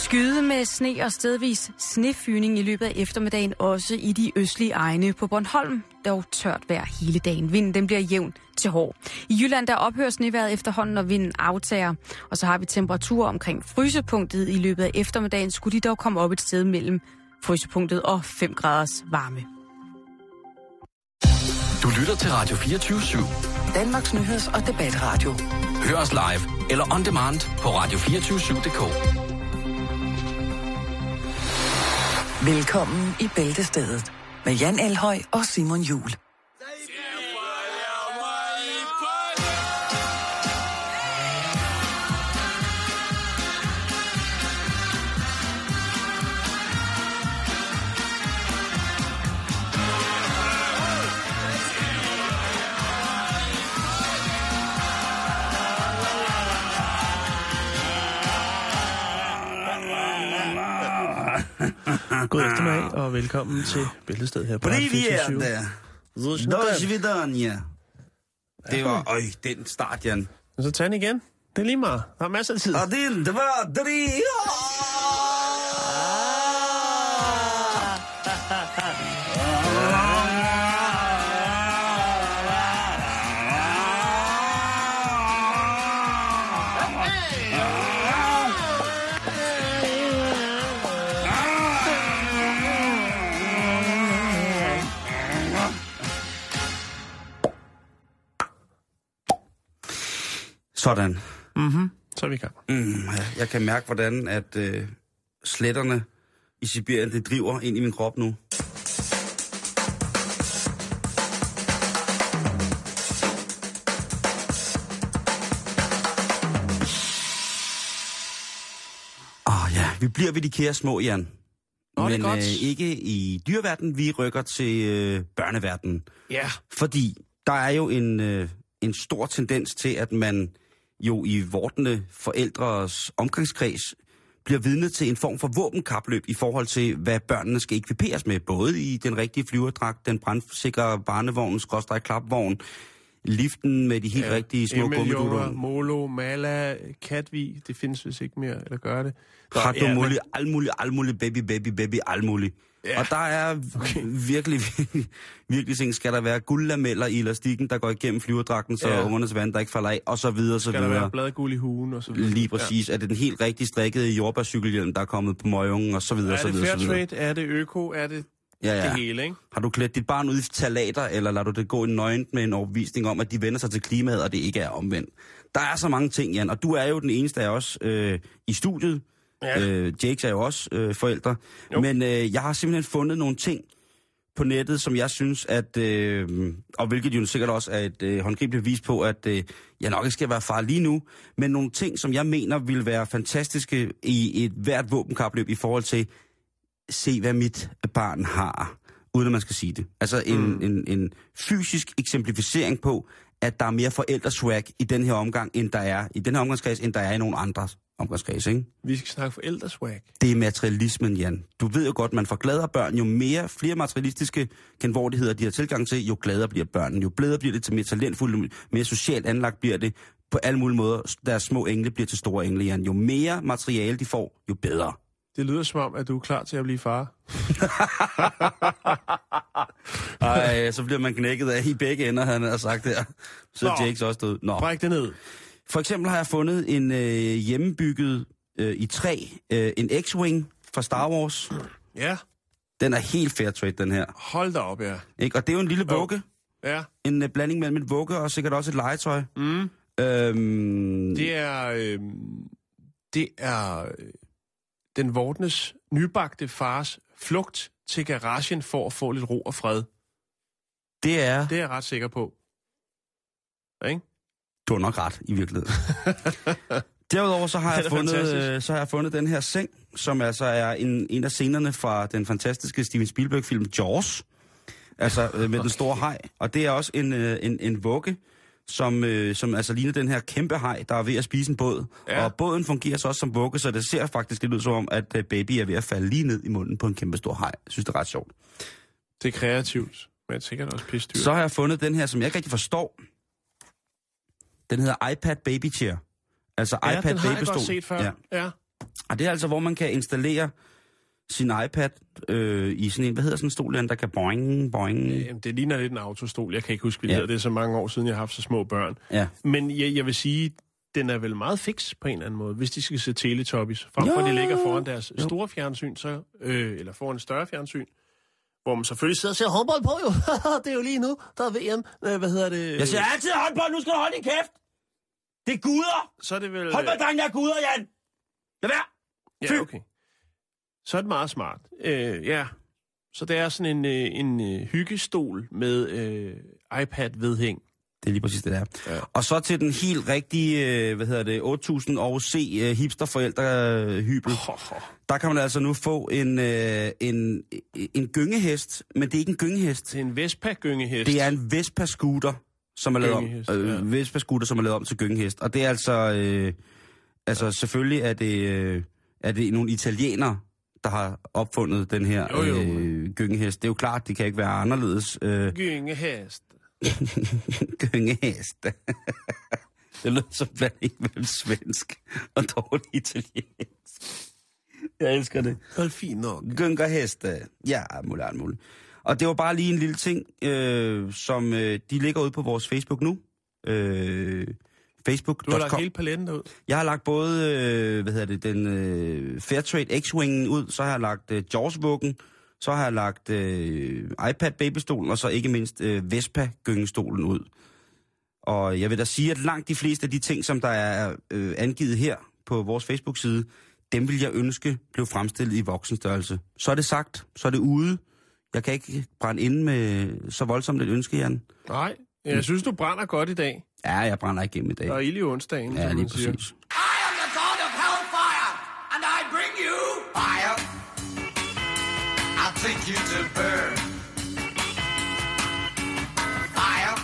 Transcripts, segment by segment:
Skyde med sne og stedvis snefyning i løbet af eftermiddagen, også i de østlige egne. På Bornholm dog tørt vejr hele dagen. Vinden den bliver jævn til hård. I Jylland der ophører snevejret efterhånden, når vinden aftager. Og så har vi temperaturer omkring frysepunktet. I løbet af eftermiddagen skulle de dog komme op et sted mellem frysepunktet og 5 graders varme. Du lytter til Radio 24/7. Danmarks nyheds- og debatradio. Hør os live eller on demand på radio247.dk. Velkommen i Bæltestedet med Jan Elhøj og Simon Juhl. God eftermiddag og velkommen til Bæltestedet her på Radio 24/7. До свидания. Det var, den start, Jan. Og så tag den igen. Det er lige meget. Der er masser af tid. 1, 2, 3. Sådan. Så er vi i gang. Jeg kan mærke, hvordan at sletterne i Sibirien, det driver ind i min krop nu. Ja, vi bliver ved de kære små, Jan. Men ikke i dyreverdenen, vi rykker til børneverdenen. Ja. Fordi der er jo en stor tendens til, at man jo i vortende forældres omgangskreds bliver vidne til en form for våbenkapløb i forhold til, hvad børnene skal ekviperes med. Både i den rigtige flyverdragt, den brandsikre barnevogn, klapvogn, liften med de helt rigtige små gummidutter. Molo, Mala, Katvi, det findes vist ikke mere, eller gør det. Har du muligt, alt muligt, baby, alt muligt. Ja. Og der er virkelig ting. Skal der være guldlameller i elastikken, der går igennem flyverdragten, så ungernes vand, der ikke falder af, og så videre, så videre. Skal der være bladguld i hugen, og så videre. Lige præcis. Ja. Er det den helt rigtig strikkede jordbærcykelhjelm, der er kommet på møgungen, og så videre, så videre. Er det fair trade? Er det øko? Er det det hele, ikke? Har du klædt dit barn ud i talater, eller lader du det gå nøgent med en overbevisning om, at de vender sig til klimaet, og det ikke er omvendt? Der er så mange ting, Jan, og du er jo den eneste af os i studiet. Ja. Jakes er jo også forældre. Jo. Men jeg har simpelthen fundet nogle ting på nettet, som jeg synes, at og hvilket jo sikkert også er et håndgribeligt bevis på, at jeg nok ikke skal være far lige nu, men nogle ting, som jeg mener vil være fantastiske i et hvert våbenkapløb i forhold til, se hvad mit barn har, uden at man skal sige det. Altså en fysisk eksemplificering på, at der er mere forældreswag i den her omgang, end der er i den her omgangskreds, end der er i nogle andre omgangskreds, ikke? Vi skal snakke forældreswag. Det er materialismen, Jan. Du ved jo godt, man får gladere børn, jo flere materialistiske kenvordigheder de har tilgang til, jo gladere bliver børnene. Jo bedre bliver det til mere talentfulde, mere socialt anlagt bliver det. På alle mulige måder, deres små engle bliver til store engle, Jan. Jo mere materiale de får, jo bedre. Det lyder som om, at du er klar til at blive far. Ej, så bliver man knækket af i begge ender, han har sagt der. Så er Jakes også død. Bræk det ned. For eksempel har jeg fundet en hjemmebygget i træ, en X-Wing fra Star Wars. Ja. Den er helt fair trade, den her. Hold da op, ja. Ikke? Og det er jo en lille vugge. Ja. En blanding mellem et vugge og sikkert også et legetøj. Det er den vortnes nybagte fars flugt til garagen for at få lidt ro og fred. Det er jeg ret sikker på. Ikke? Du har nok ret, i virkeligheden. Derudover så har jeg fundet den her seng, som altså er en af scenerne fra den fantastiske Steven Spielberg-film Jaws. Altså med den store haj. Og det er også en vugge, som altså ligner den her kæmpe haj, der er ved at spise en båd. Ja. Og båden fungerer så også som vugge, så det ser faktisk lidt ud som om, at baby er ved at falde lige ned i munden på en kæmpe stor haj. Jeg synes, det er ret sjovt. Det er kreativt, men sikkert også pissedyrt. Så har jeg fundet den her, som jeg ikke rigtig forstår. Den hedder iPad Baby Chair. Altså iPad den har babystol. Jeg godt set før. Ja. Og det er altså, hvor man kan installere sin iPad i sådan en, hvad hedder sådan en stol, der kan boing. Det ligner lidt en autostol. Jeg kan ikke huske, hvad det hedder. Det er så mange år siden, jeg har haft så små børn. Ja. Men jeg vil sige, den er vel meget fix på en eller anden måde, hvis de skal se Teletubbies. Frem for, de ligger foran deres store fjernsyn, eller foran et større fjernsyn, hvor man selvfølgelig sidder og ser håndbold på, jo. Det er jo lige nu, der er VM. Hvad hedder det? Jeg siger altid håndbold, nu skal du holde din kæft! Det er guder! Så er det vel... Håndbolddrengen er guder, Jan! Lad være! Ja, okay. Så er det meget smart. Ja, så det er sådan en hyggestol med iPad-vedhæng. Det er lige præcis det der. Ja. Og så til den helt rigtige, 8000 år C hipsterforældrehybel. Der kan man altså nu få en gyngehest, men det er ikke en gyngehest. Det er en Vespa-gyngehest. Det er en Vespa-scooter, som er lavet om. Vespa-scooter, som er lavet om til gyngehest. Og det er altså selvfølgelig er det nogle italienere, der har opfundet den her gyngehest. Det er jo klart, det kan ikke være anderledes. Gyngehest. Gyngehest. Det lyder som blanding mellem svensk og dårlig italiensk. Jeg elsker det. Hold fint nok. Gyngeheste. Ja, muligt. Og det var bare lige en lille ting, som de ligger ude på vores Facebook nu. Facebook.com. Du har lagt hele paletten derud? Jeg har lagt både, den Fairtrade X-Wingen ud, så har jeg lagt Jaws-vuggen, så har jeg lagt iPad-babystolen, og så ikke mindst Vespa-gyngestolen ud. Og jeg vil da sige, at langt de fleste af de ting, som der er angivet her på vores Facebook-side, dem vil jeg ønske blev fremstillet i voksenstørrelse. Så er det sagt, så er det ude. Jeg kan ikke brænde inde med så voldsomt et ønske, Jan. Nej, jeg synes, du brænder godt i dag. Ja, jeg brænder igennem i dag. Der er ild i onsdagen, ja, lige præcis. I am the god of hellfire, and I bring you fire. I'll take you to burn. Fire.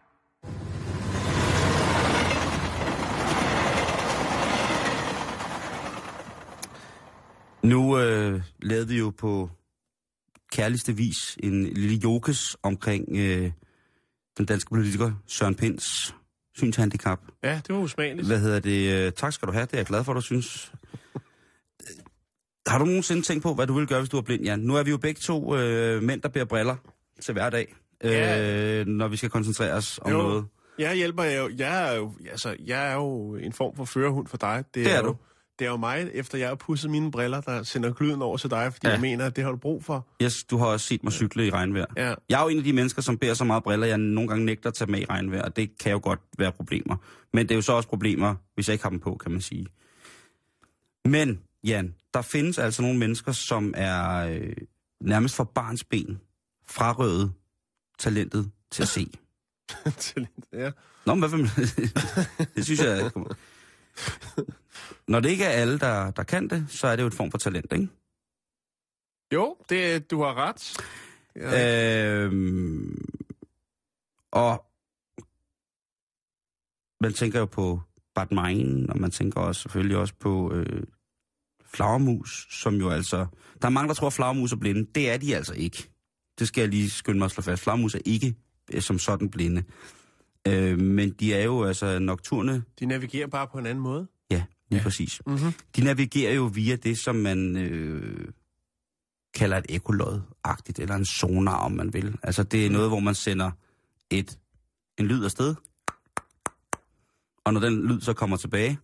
Nu lavede vi jo på kærligste vis en lille jokes omkring den danske politiker Søren Pinds synshandicap. Ja, det var usmageligt. Tak skal du have, det er jeg glad for, du synes. Har du nogensinde tænkt på, hvad du ville gøre, hvis du var blind, Jan? Nu er vi jo begge to mænd, der bærer briller til hver dag, når vi skal koncentrere os om noget. Jeg hjælper jo. Jeg er jo en form for førerhund for dig. Det er du. Det er jo mig, efter jeg har pudset mine briller, der sender gløden over til dig, fordi jeg mener, at det har du brug for. Yes, du har også set mig cykle i regnvejr. Ja. Jeg er jo en af de mennesker, som bærer så meget briller, jeg nogle gange nægter at tage med i regnvejr, og det kan jo godt være problemer. Men det er jo så også problemer, hvis jeg ikke har dem på, kan man sige. Men, Jan, der findes altså nogle mennesker, som er nærmest for barnsben frarøvet talentet til at se. Talent, ja. Nå, men hvad vil man... Det synes jeg... Når det ikke er alle, der kan det, så er det jo et form for talent, ikke? Jo, du har ret. Ja. Og man tænker jo på Batman, og man tænker også selvfølgelig også på flagermus, som jo altså... Der er mange, der tror, at flagermus er blinde. Det er de altså ikke. Det skal jeg lige skynde mig at slå fast. Flagermus er ikke som sådan blinde. Men de er jo altså nocturne... De navigerer bare på en anden måde? Ja, lige præcis. Mm-hmm. De navigerer jo via det, som man kalder et ekkolod-agtigt, eller en sonar, om man vil. Altså det er noget, hvor man sender en lyd afsted, og når den lyd så kommer tilbage...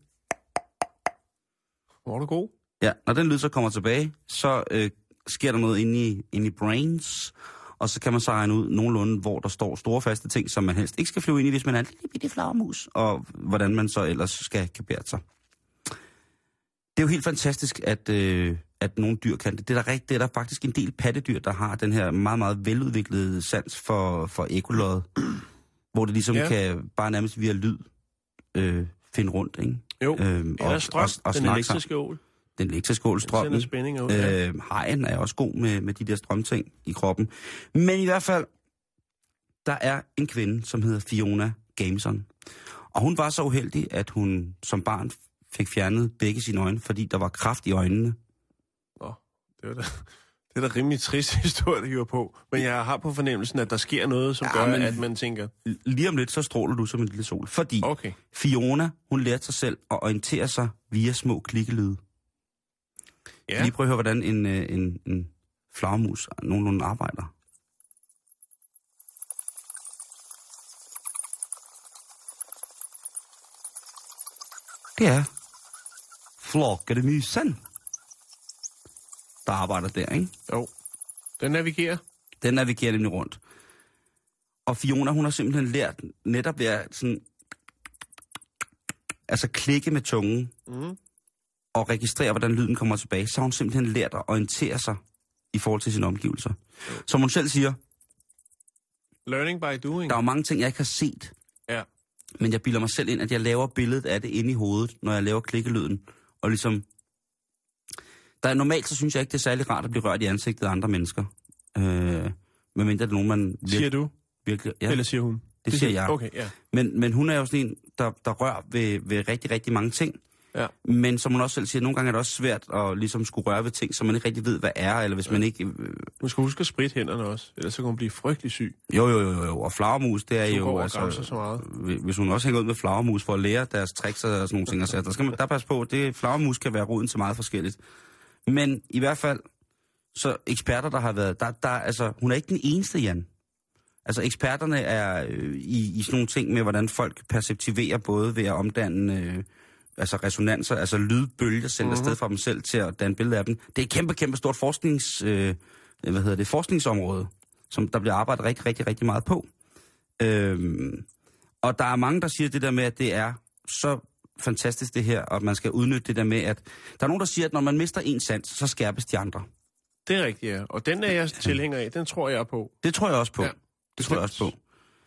Hvor er du god? Ja, når den lyd så kommer tilbage, så sker der noget inde i brains, og så kan man så regne ud nogenlunde, hvor der står store faste ting, som man helst ikke skal flyve ind i, hvis man er en lille bitte flagermus, og hvordan man så ellers skal kapere sig. Det er jo helt fantastisk, at nogle dyr kan det. Det er der faktisk en del pattedyr, der har den her meget, meget veludviklede sans for ekkolod, hvor det ligesom kan bare nærmest via lyd finde rundt, ikke? Jo, eller strøm, og den elektriske ål. Den elektriske ål, strømmen. Den spænding ud, ja. Hajen er også god med de der strømting i kroppen. Men i hvert fald, der er en kvinde, som hedder Fiona Gameson. Og hun var så uheldig, at hun som barn fik fjernet begge sine øjne, fordi der var kræft i øjnene. Det er da rimelig trist historie, det hiver på. Men jeg har på fornemmelsen, at der sker noget, som gør, at man tænker... Lige om lidt, så stråler du som en lille sol. Fordi Fiona, hun lærte sig selv at orientere sig via små klikkelyde. Ja. Lige prøv at høre, hvordan en flagermus nogenlunde arbejder. Det er flokkemusen, der arbejder der, ikke? Jo. Den navigerer nemlig rundt. Og Fiona, hun har simpelthen lært netop ved at sådan, altså klikke med tungen og registrere, hvordan lyden kommer tilbage. Så har hun simpelthen lært at orientere sig i forhold til sine omgivelser. Som hun selv siger, learning by doing. Der er jo mange ting, jeg ikke har set. Ja. Men jeg bilder mig selv ind, at jeg laver billedet af det inde i hovedet, når jeg laver klikkelyden. Og ligesom, normalt så synes jeg ikke, det er særlig rart at blive rørt i ansigtet af andre mennesker. Medmindre det er nogen, man siger du? Virkelig, ja. Eller siger hun? Det siger jeg. Okay, ja. Men hun er jo sådan en, der rører ved rigtig, rigtig mange ting. Ja. Men som hun også selv siger, nogle gange er det også svært at ligesom skulle røre ved ting, som man ikke rigtig ved, hvad er, eller hvis man ikke... Hun skal huske at spritte hænderne også, ellers så kan hun blive frygtelig syg. Jo. Og flagermus, det er jo... Altså, så meget. Hvis hun også hænger ud med flagermus for at lære deres tricks og sådan nogle ting, og så, der skal man passe på, at flagermus kan være roden til meget forskelligt. Men i hvert fald, så eksperter, der har været... Altså, hun er ikke den eneste, Jan. Altså, eksperterne er i sådan nogle ting med, hvordan folk perceptiverer både ved at omdanne... altså resonanser, altså lydbølger sendt afsted fra dem selv til at danne billeder af dem. Det er et kæmpe, kæmpe stort forskningsområde, som der bliver arbejdet rigtig, rigtig, rigtig meget på. Og der er mange, der siger det der med, at det er så fantastisk det her, og at man skal udnytte det der med, at der er nogen, der siger, at når man mister en sans, så skærpes de andre. Det er rigtigt, ja. Og den er jeg tilhænger af. Den tror jeg på. Det tror jeg også på. Ja, det tror jeg også på.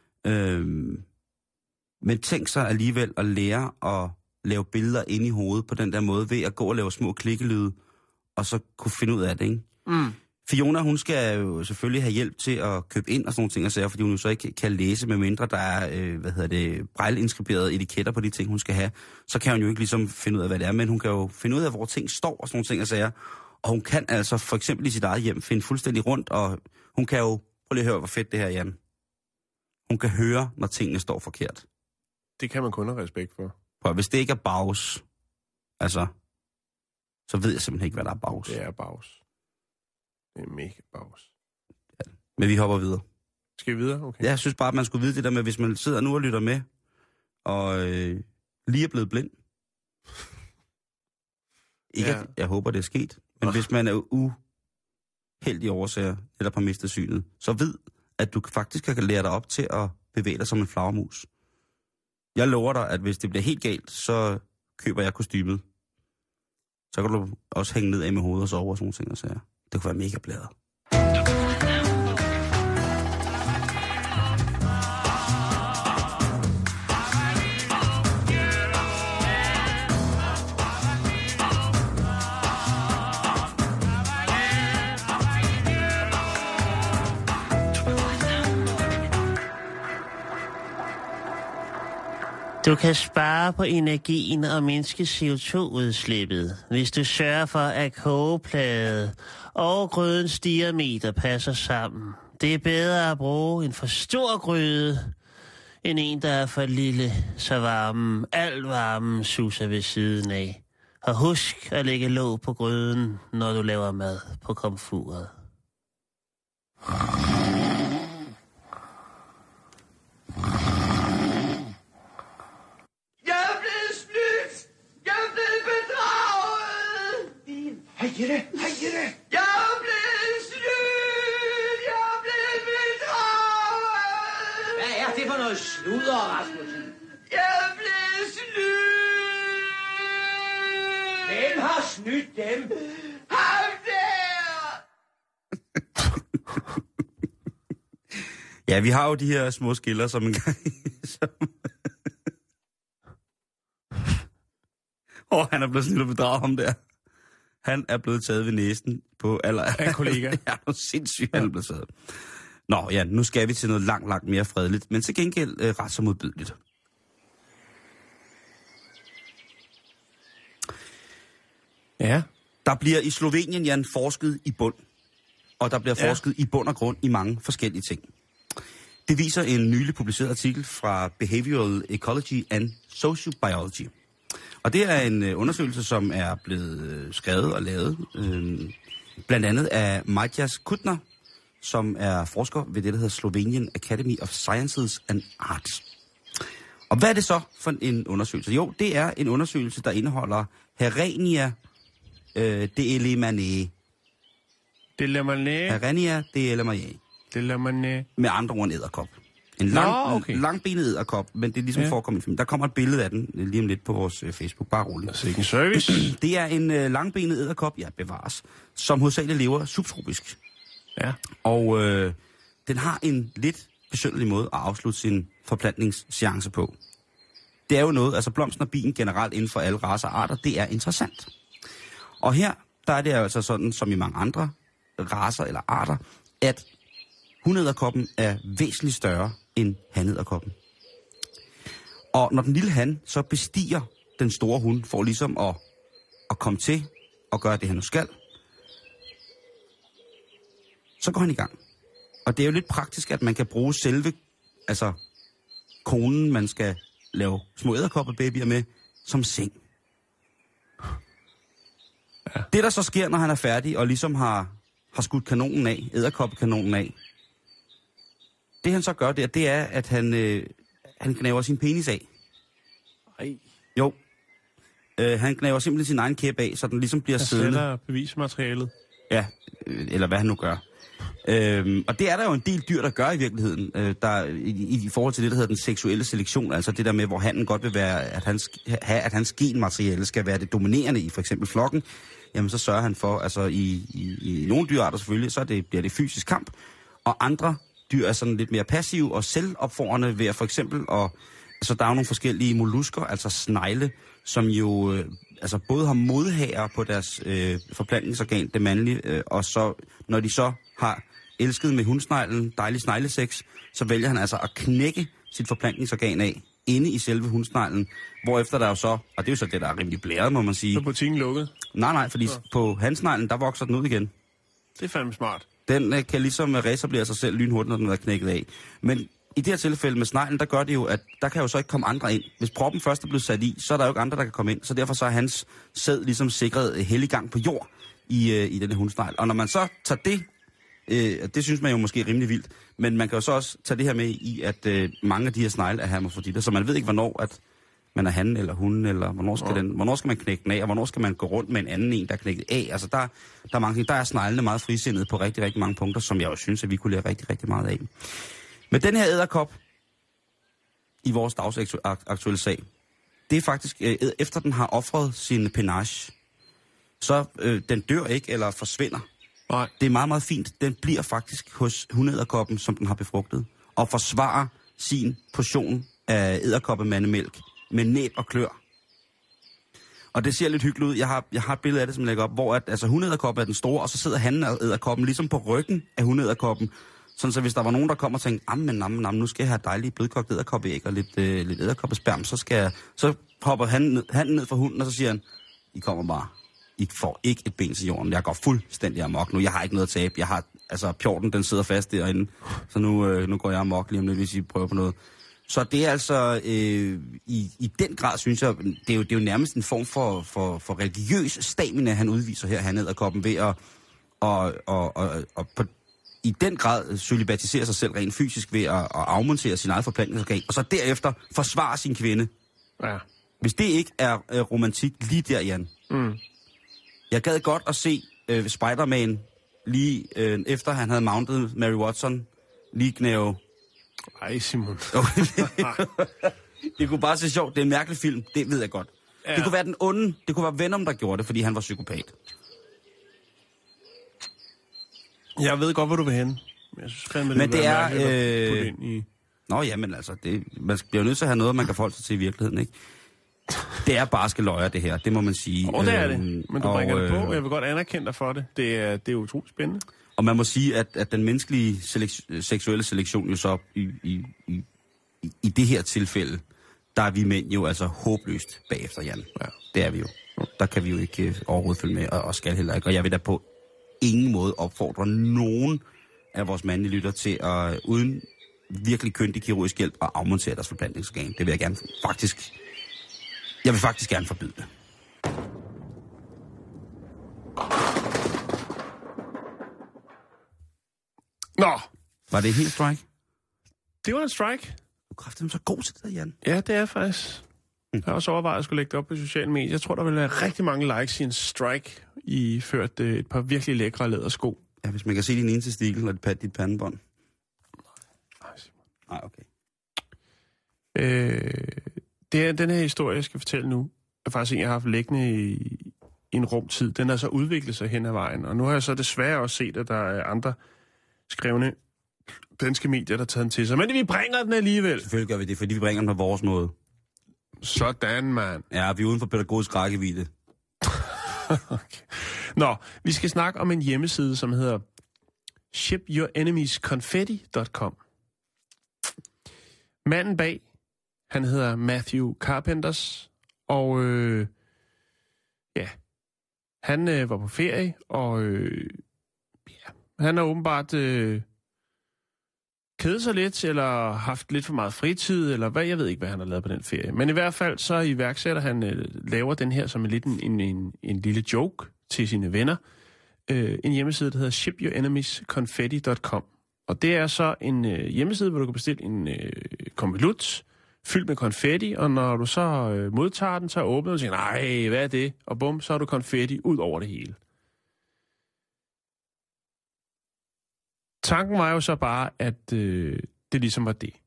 Men tænk så alligevel at lære at lave billeder ind i hovedet på den der måde, ved at gå og lave små klikkelyde, og så kunne finde ud af det, ikke? Fiona, hun skal jo selvfølgelig have hjælp til at købe ind og sådan nogle ting, og sager, fordi hun jo så ikke kan læse, med mindre der er, brejleinskriberede etiketter på de ting, hun skal have. Så kan hun jo ikke ligesom finde ud af, hvad det er, men hun kan jo finde ud af, hvor ting står og sådan nogle ting, og sager. Og hun kan altså for eksempel i sit eget hjem finde fuldstændig rundt, og hun kan jo, prøv lige at høre, hvor fedt det her, Jan. Hun kan høre, når tingene står forkert. Det kan man kun have respekt for. For hvis det ikke er bags, altså, så ved jeg simpelthen ikke, hvad der er bags. Det er bags. Det er mega bags. Ja, men vi hopper videre. Skal vi videre? Okay. Jeg synes bare, at man skulle vide det der med, hvis man sidder nu og lytter med, og lige er blevet blind. Ikke, ja. Jeg håber, det er sket. Men hvis man er uheldig årsager, eller har mistet synet, så ved, at du faktisk kan lære dig op til at bevæge dig som en flagermus. Jeg lover dig, at hvis det bliver helt galt, så køber jeg kostymet. Så kan du også hænge ned af med hovedet og sove og sådan nogle ting, og så det kunne være mega blæret. Du kan spare på energien og mindske CO2-udslippet, hvis du sørger for, at kogeplade og grydens diameter passer sammen. Det er bedre at bruge en for stor gryde, end en, der er for lille, så al varmen suser ved siden af. Og husk at lægge låg på gryden, når du laver mad på komfuret. Hej Jette! Jeg er blevet snydt! Jeg er blevet bedraget! Hvad er det for noget sludder, Rasmussen? Jeg er blevet snydt! Hvem har snydt dem? Ham der! Ja, vi har jo de her små skiller, som en gang... han er blevet snydt og bedraget ham der. Han er blevet taget ved næsen på alder af kollega. Ja, det er sindssygt, han er blevet taget. Nå, ja, nu skal vi til noget langt mere fredeligt, men til gengæld ret så modbydeligt. Ja. Der bliver i Slovenien, Jan, forsket i bund. Og der bliver forsket i bund og grund i mange forskellige ting. Det viser en nylig publiceret artikel fra Behavioral Ecology and Sociobiology. Og det er en undersøgelse, som er blevet skrevet og lavet, blandt andet af Matjas Kutner, som er forsker ved det, der hedder Slovenian Academy of Sciences and Arts. Og hvad er det så for en undersøgelse? Jo, det er en undersøgelse, der indeholder Herenia delemanae. Herenia delemanae. Med andre ord en edderkop. En langbenet edderkop, men det er ligesom forekommet i film. Der kommer et billede af den lige om lidt på vores Facebook. Bare roligt. Altså ikke en service. Det er en langbenet edderkop, bevares, som hovedsageligt lever subtropisk. Ja. Og den har en lidt besynderlig måde at afslutte sin forplantningsseance på. Det er jo noget, altså blomsten og bien generelt inden for alle racer og arter, det er interessant. Og her, der er det altså sådan, som i mange andre racer eller arter, at hunedderkoppen er væsentligt større end hanedderkoppen. Og når den lille han så bestiger den store hund, for ligesom at komme til og gøre det, han nu skal, så går han i gang. Og det er jo lidt praktisk, at man kan bruge selve, altså konen, man skal lave små edderkoppebabyer med, som seng. Ja. Det, der så sker, når han er færdig og ligesom har skudt kanonen af, edderkoppekanonen af, det han så gør der, det er, at han gnaver sin penis af. Ej. Jo. Han gnaver simpelthen sin egen kæp af, så den ligesom bliver siddende. Han sætter bevismaterialet. Ja, eller hvad han nu gør. Og det er der jo en del dyr, der gør i virkeligheden, der i forhold til det, der hedder den seksuelle selektion, altså det der med, hvor hannen godt vil være, at hans genmateriale skal være det dominerende i for eksempel flokken, jamen så sørger han for, altså i nogle dyrarter selvfølgelig, så bliver det fysisk kamp, og andre dyr er sådan lidt mere passive og selvopfordrende ved at for eksempel, altså der er jo nogle forskellige mollusker, altså snegle, som jo altså både har modhager på deres forplantningsorgan, det mandlige, og så når de så har elsket med hundsneglen, dejlig snegleseks, så vælger han altså at knække sit forplantningsorgan af inde i selve hundsneglen, hvorefter der jo så, og det er jo så det, der er rimelig blæret, må man sige. Så butikken lukket? Nej, fordi på handsneglen, der vokser den ud igen. Det er fandme smart. Den kan ligesom reetablere sig selv lynhurtigt, når den er knækket af. Men i det her tilfælde med sneglen, der gør det jo, at der kan jo så ikke komme andre ind. Hvis proppen først er blevet sat i, så er der jo ikke andre, der kan komme ind. Så derfor så er hans sæd ligesom sikret hellig gang på jord i den her hundsnegl. Og når man så tager det, det synes man jo måske rimelig vildt, men man kan jo så også tage det her med i, at mange af de her snegle er hermafroditter, så man ved ikke, hvornår at man er han eller hun, eller hvornår skal man knække den af, og hvornår skal man gå rundt med en anden en, der er knækket af. Altså der er mange ting. Der er sneglene meget frisindede på rigtig, rigtig mange punkter, som jeg jo synes, at vi kunne lære rigtig, rigtig meget af. Men den her edderkop i vores dagsaktuelle sag, det er faktisk, efter den har offret sin penage, så den dør ikke eller forsvinder. Nej. Det er meget, meget fint. Den bliver faktisk hos hundeedderkoppen, som den har befrugtet, og forsvarer sin portion af edderkoppemandemælk med næb og klør. Og det ser lidt hyggeligt ud. Jeg har et billede af det, som jeg lægger op, hvor altså hundeedderkoppen er den store, og så sidder hanedderkoppen ligesom på ryggen af hundeedderkoppen. Sådan så hvis der var nogen, der kom og tænkte, nu skal jeg have dejlige blødkogte edderkoppeæg og lidt edderkoppesperm, så hopper han ned fra hunden, og så siger han, I kommer bare. I får ikke et ben til jorden. Jeg går fuldstændig amok nu. Jeg har ikke noget at tabe. Jeg har, altså pjorten, den sidder fast derinde. Så nu går jeg amok lige om lidt, hvis I prøver på noget. Så det er altså, i den grad, synes jeg, det er jo nærmest en form for religiøs stamina, han udviser her, han edderkoppen ved at i den grad celibatisere sig selv rent fysisk ved at afmontere sin eget forplantningsorgan, og så derefter forsvare sin kvinde. Ja. Hvis det ikke er romantik lige der, Jan. Mm. Jeg gad godt at se Spider-Man lige efter han havde mountet Mary Watson, lige knæve. Ej, Simon. Det kunne bare se sjovt. Det er en mærkelig film, det ved jeg godt. Ja. Det kunne være den onde, det kunne være Venom, der gjorde det, fordi han var psykopat. Jeg ved godt, hvor du vil hen. Jeg synes fandme, men det er... i... Nå ja, men altså, man bliver jo nødt til at have noget, man kan forholde sig til i virkeligheden, ikke? Det er barske løjer, det her, det må man sige. Det er det, men du bringer det på, og jeg vil godt anerkende dig for det. Det er utroligt spændende. Og man må sige, at den menneskelige seksuelle selektion jo så i det her tilfælde, der er vi mænd jo altså håbløst bagefter, Jan. Ja. Det er vi jo. Der kan vi jo ikke overhovedet følge med, og skal heller ikke. Og jeg vil da på ingen måde opfordre nogen af vores mandlige lytter til at uden virkelig kyndig kirurgisk hjælp at afmontere deres forplantningsorgan. Det vil jeg gerne faktisk Jeg vil faktisk gerne forbyde det. Nå. Var det et helt strike? Det var en strike. Du kræfter så god til det, Jan. Ja, det er faktisk. Jeg har også overvejet at skulle lægge det op på sociale medier. Jeg tror, der vil være rigtig mange likes i en strike, iført et par virkelig lækre lædersko. Ja, hvis man kan se din ene testikel og dit pandebånd. Nej, okay. Den her historie, jeg skal fortælle nu, er faktisk en, jeg har haft liggende i en rumtid. Den har så udviklet sig hen ad vejen, og nu har jeg så desværre også set, at der er andre skrevne danske medier, der tager den til sig. Men vi bringer den alligevel. Selvfølgelig gør vi det, fordi vi bringer den på vores måde. Sådan, mand. Ja, vi er uden for pædagogisk rækkevidde. Okay. Nå, vi skal snakke om en hjemmeside, som hedder shipyoureniemiesconfetti.com. Manden bag, han hedder Matthew Carpenters, og han var på ferie, og han har åbenbart kedet sig lidt, eller haft lidt for meget fritid, eller hvad, jeg ved ikke, hvad han har lavet på den ferie. Men i hvert fald så iværksætter han, laver den her som en lille joke til sine venner. En hjemmeside, der hedder shipyoureniemiesconfetti.com. Og det er så en hjemmeside, hvor du kan bestille en konvolut fyldt med konfetti, og når du så modtager den, så åbner du og siger, nej, hvad er det? Og bum, så har du konfetti ud over det hele. Tanken var jo så bare, at det ligesom var det.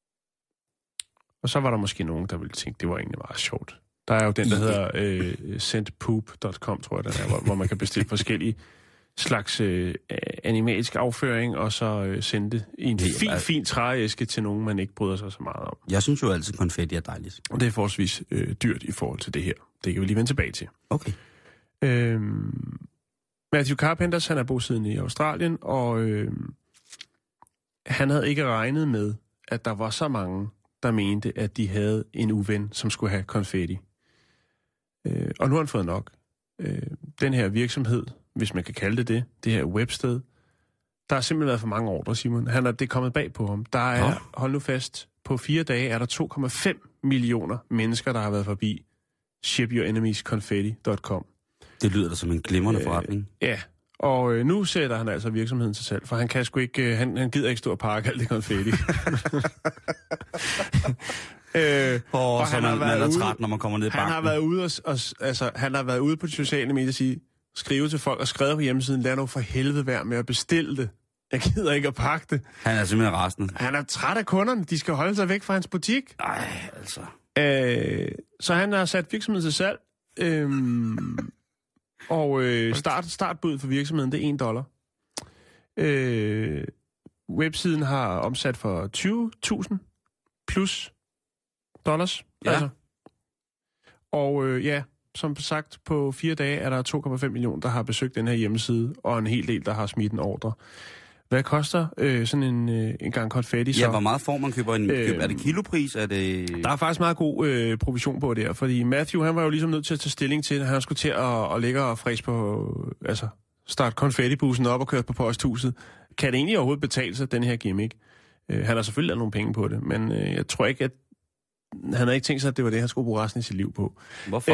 Og så var der måske nogen, der ville tænke, det var egentlig meget sjovt. Der er jo den, der hedder sendpoop.com, tror jeg, den er, hvor man kan bestille forskellige slags animalsk afføring, og så sende det i en fin trææske til nogen, man ikke bryder sig så meget om. Jeg synes jo altid, konfetti er dejligt. Og det er forholdsvis dyrt i forhold til det her. Det kan vi lige vende tilbage til. Okay. Matthew Carpenters, han er bosiddende i Australien, og han havde ikke regnet med, at der var så mange, der mente, at de havde en uven, som skulle have konfetti. Og nu har han fået nok. Den her virksomhed, hvis man kan kalde det det her websted, der har simpelthen været for mange ordre, Simon. Det er kommet bag på ham. Der er, hold nu fast, på 4 dage er der 2,5 millioner mennesker, der har været forbi shipyoureniemiesconfetti.com. Det lyder da som en glimrende forretning. Ja, og nu sætter han altså virksomheden til salg, for han kan sgu ikke, han gider ikke stå og pakke alt det konfetti. Og så man er træt, når man kommer ned i banken. Han har været ude han har været ude på de sociale medier og skrive til folk og skrevet på hjemmesiden, lad nu for helvede være med at bestille det. Jeg gider ikke at pakke det. Han er simpelthen rasende. Han er træt af kunderne. De skal holde sig væk fra hans butik. Nej, altså. Så han har sat virksomheden til salg. Og startbud for virksomheden, det er $1. Websiden har omsat for 20.000 plus dollars. Ja. Altså. Og som sagt, på 4 dage er der 2,5 millioner, der har besøgt den her hjemmeside, og en hel del, der har smidt en ordre. Hvad koster sådan en gang konfetti så? Ja, hvor meget får man køber en er det kilopris? Er det... Der er faktisk meget god provision på der, fordi Matthew, han var jo ligesom nødt til at tage stilling til, at han skulle til at ligge og fræse på, starte konfettibussen op og køre på posthuset. Kan det egentlig overhovedet betale sig, den her gimmick? Han har selvfølgelig lavet nogle penge på det, men jeg tror ikke, at han havde ikke tænkt sig, at det var det, han skulle bruge resten af sit liv på. Hvorfor?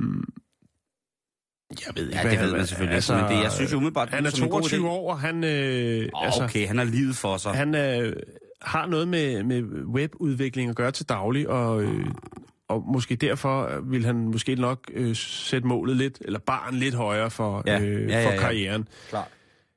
Jeg ved ikke, det ved man selvfølgelig ikke, men det, jeg synes umiddelbart... Han er 22 år, han... okay, han har livet for sig. Han har noget med webudvikling at gøre til daglig, og måske derfor vil han måske nok sætte målet lidt, eller barn lidt højere for karrieren. Klart.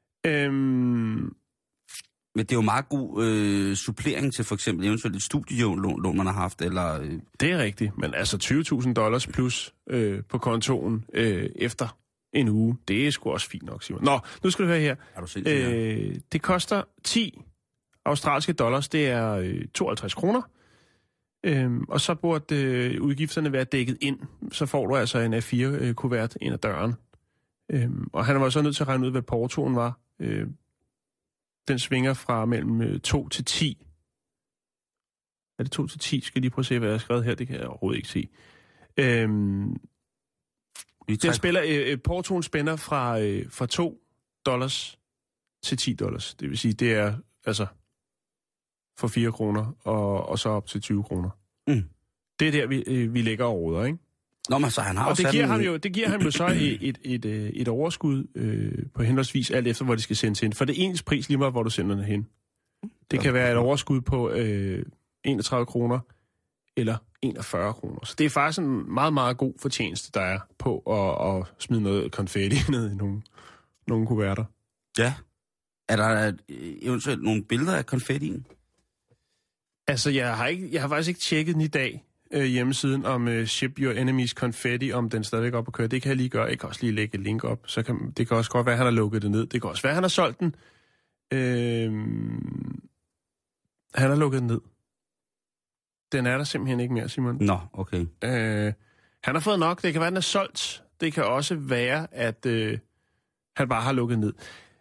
Men det er jo meget god supplering til for eksempel eventuelt et studielån, man har haft, eller... Det er rigtigt, men altså $20.000 plus på kontoen efter en uge, det er sgu også fint nok, Simon. Nå, nu skal du høre her. Er du sindssygt? Det koster 10 australske dollars, det er 52 kroner. Og så burde udgifterne være dækket ind, så får du altså en A4-kuvert ind ad døren. Og han var så nødt til at regne ud, hvad portoen var. Den svinger fra mellem 2 til 10. Er det 2 til 10? Skal jeg lige prøve at se, hvad jeg har skrevet her? Det kan jeg overhovedet ikke se. Portoen spænder fra $2 til $10. Det vil sige, det er altså for 4 kroner og så op til 20 kroner. Det er der, vi lægger og roder, ikke? Nå, men så han har og det giver ham jo så et overskud på henholdsvis alt efter, hvor de skal sendes hen. For det er ens pris lige meget, hvor du sender den hen. Det kan være et overskud på 31 kroner eller 41 kroner. Så det er faktisk en meget, meget god fortjeneste, der er på at smide noget konfetti ned i nogle kuverter. Ja. Er der eventuelt nogle billeder af konfettien? Altså, jeg har faktisk ikke tjekket den i dag, hjemmesiden om Ship Your Enemies Confetti, om den stadigvæk er op at køre. Det kan jeg lige gøre. Jeg kan også lige lægge et link op. Det kan også godt være, at han har lukket det ned. Det kan også være, at han har solgt den. Han har lukket den ned. Den er der simpelthen ikke mere, Simon. Nå, okay. Han har fået nok. Det kan være, at den er solgt. Det kan også være, at han bare har lukket ned.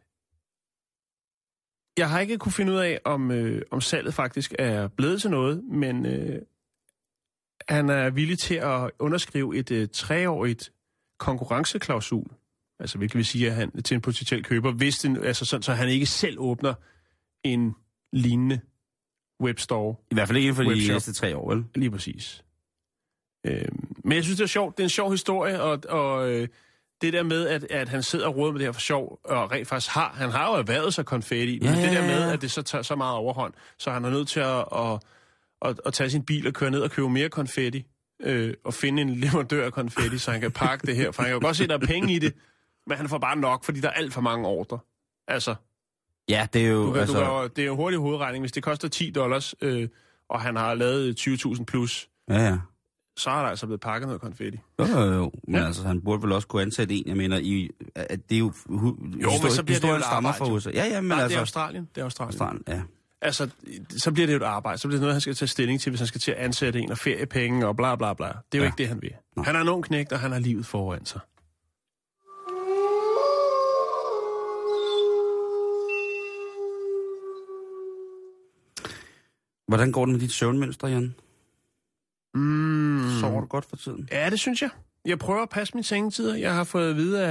Jeg har ikke kunne finde ud af, om salget faktisk er blevet til noget, men han er villig til at underskrive et 3-årigt konkurrenceklausul. Altså, hvilket vil sige, at han til en potentiel køber, hvis den, altså sådan, så han ikke selv åbner en lignende webstore. I hvert fald ikke inden for de næste 3 år, vel? Lige præcis. Men jeg synes, det er sjovt. Det er en sjov historie, og det der med, at han sidder og råder med det her for sjov, og rent faktisk han har jo erhvervet sig konfetti, men det der med, at det så tager så meget overhånd, så han er nødt til at tage sin bil og køre ned og købe mere konfetti, og finde en leverandør af konfetti, så han kan pakke det her. For han kan jo godt se, at der er penge i det, men han får bare nok, fordi der er alt for mange ordre. Altså, ja, det er jo... det er jo hurtig hovedregning. Hvis det koster $10, og han har lavet 20.000 plus, så er der altså blevet pakket noget konfetti. Jo. Men altså, han burde vel også kunne ansætte en. Jeg mener, at det er jo... men så bliver det jo et arbejde. For USA. Ja, men altså... Det er Australien. Australien, ja. Altså, så bliver det jo et arbejde. Så bliver det noget, han skal tage stilling til, hvis han skal til at ansætte en, og feriepenge og bla bla bla. Det er jo ikke det, han vil. Nå. Han er en ung knægt, og han har livet foran sig. Hvordan går det med dit søvnmønster, Jan? Sover du godt for tiden? Ja, det synes jeg. Jeg prøver at passe mine sengetider. Jeg har fået at vide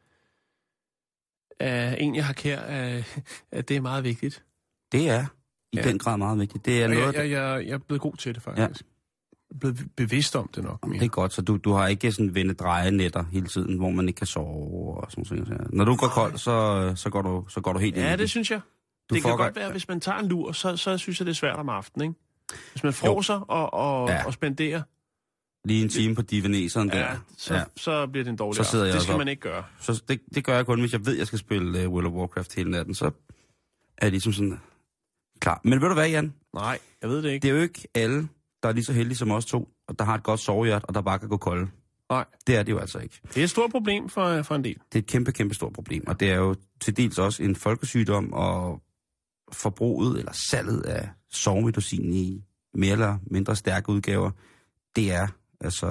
af en, jeg har kær, at det er meget vigtigt. Det er i den grad meget vigtigt. Det er noget, jeg er blevet god til det, faktisk. Ja. Jeg er blevet bevidst om det nok mere. Det er godt, så du har ikke sådan vende-dreje-nætter hele tiden, hvor man ikke kan sove og sådan noget. Når du går kold, så går du helt ind. Ja, det synes jeg. Det kan godt være, hvis man tager en lur, så synes jeg, det er svært om aftenen, ikke? Hvis man froser og spenderer lige en time på divaneseren der. Så bliver det en dårlig aften. Det skal man ikke gøre. Så det gør jeg kun, hvis jeg ved, at jeg skal spille World of Warcraft hele natten. Så er jeg ligesom sådan klar. Men ved du hvad, Jan? Nej, jeg ved det ikke. Det er jo ikke alle, der er lige så heldige som os to, og der har et godt sovehjert, og der bare kan gå kolde. Nej. Det er det jo altså ikke. Det er et stort problem for en del. Det er et kæmpe, kæmpe stort problem, og det er jo til dels også en folkesygdom, og forbruget eller salget af sovemedicin i mere eller mindre stærke udgaver, det er altså...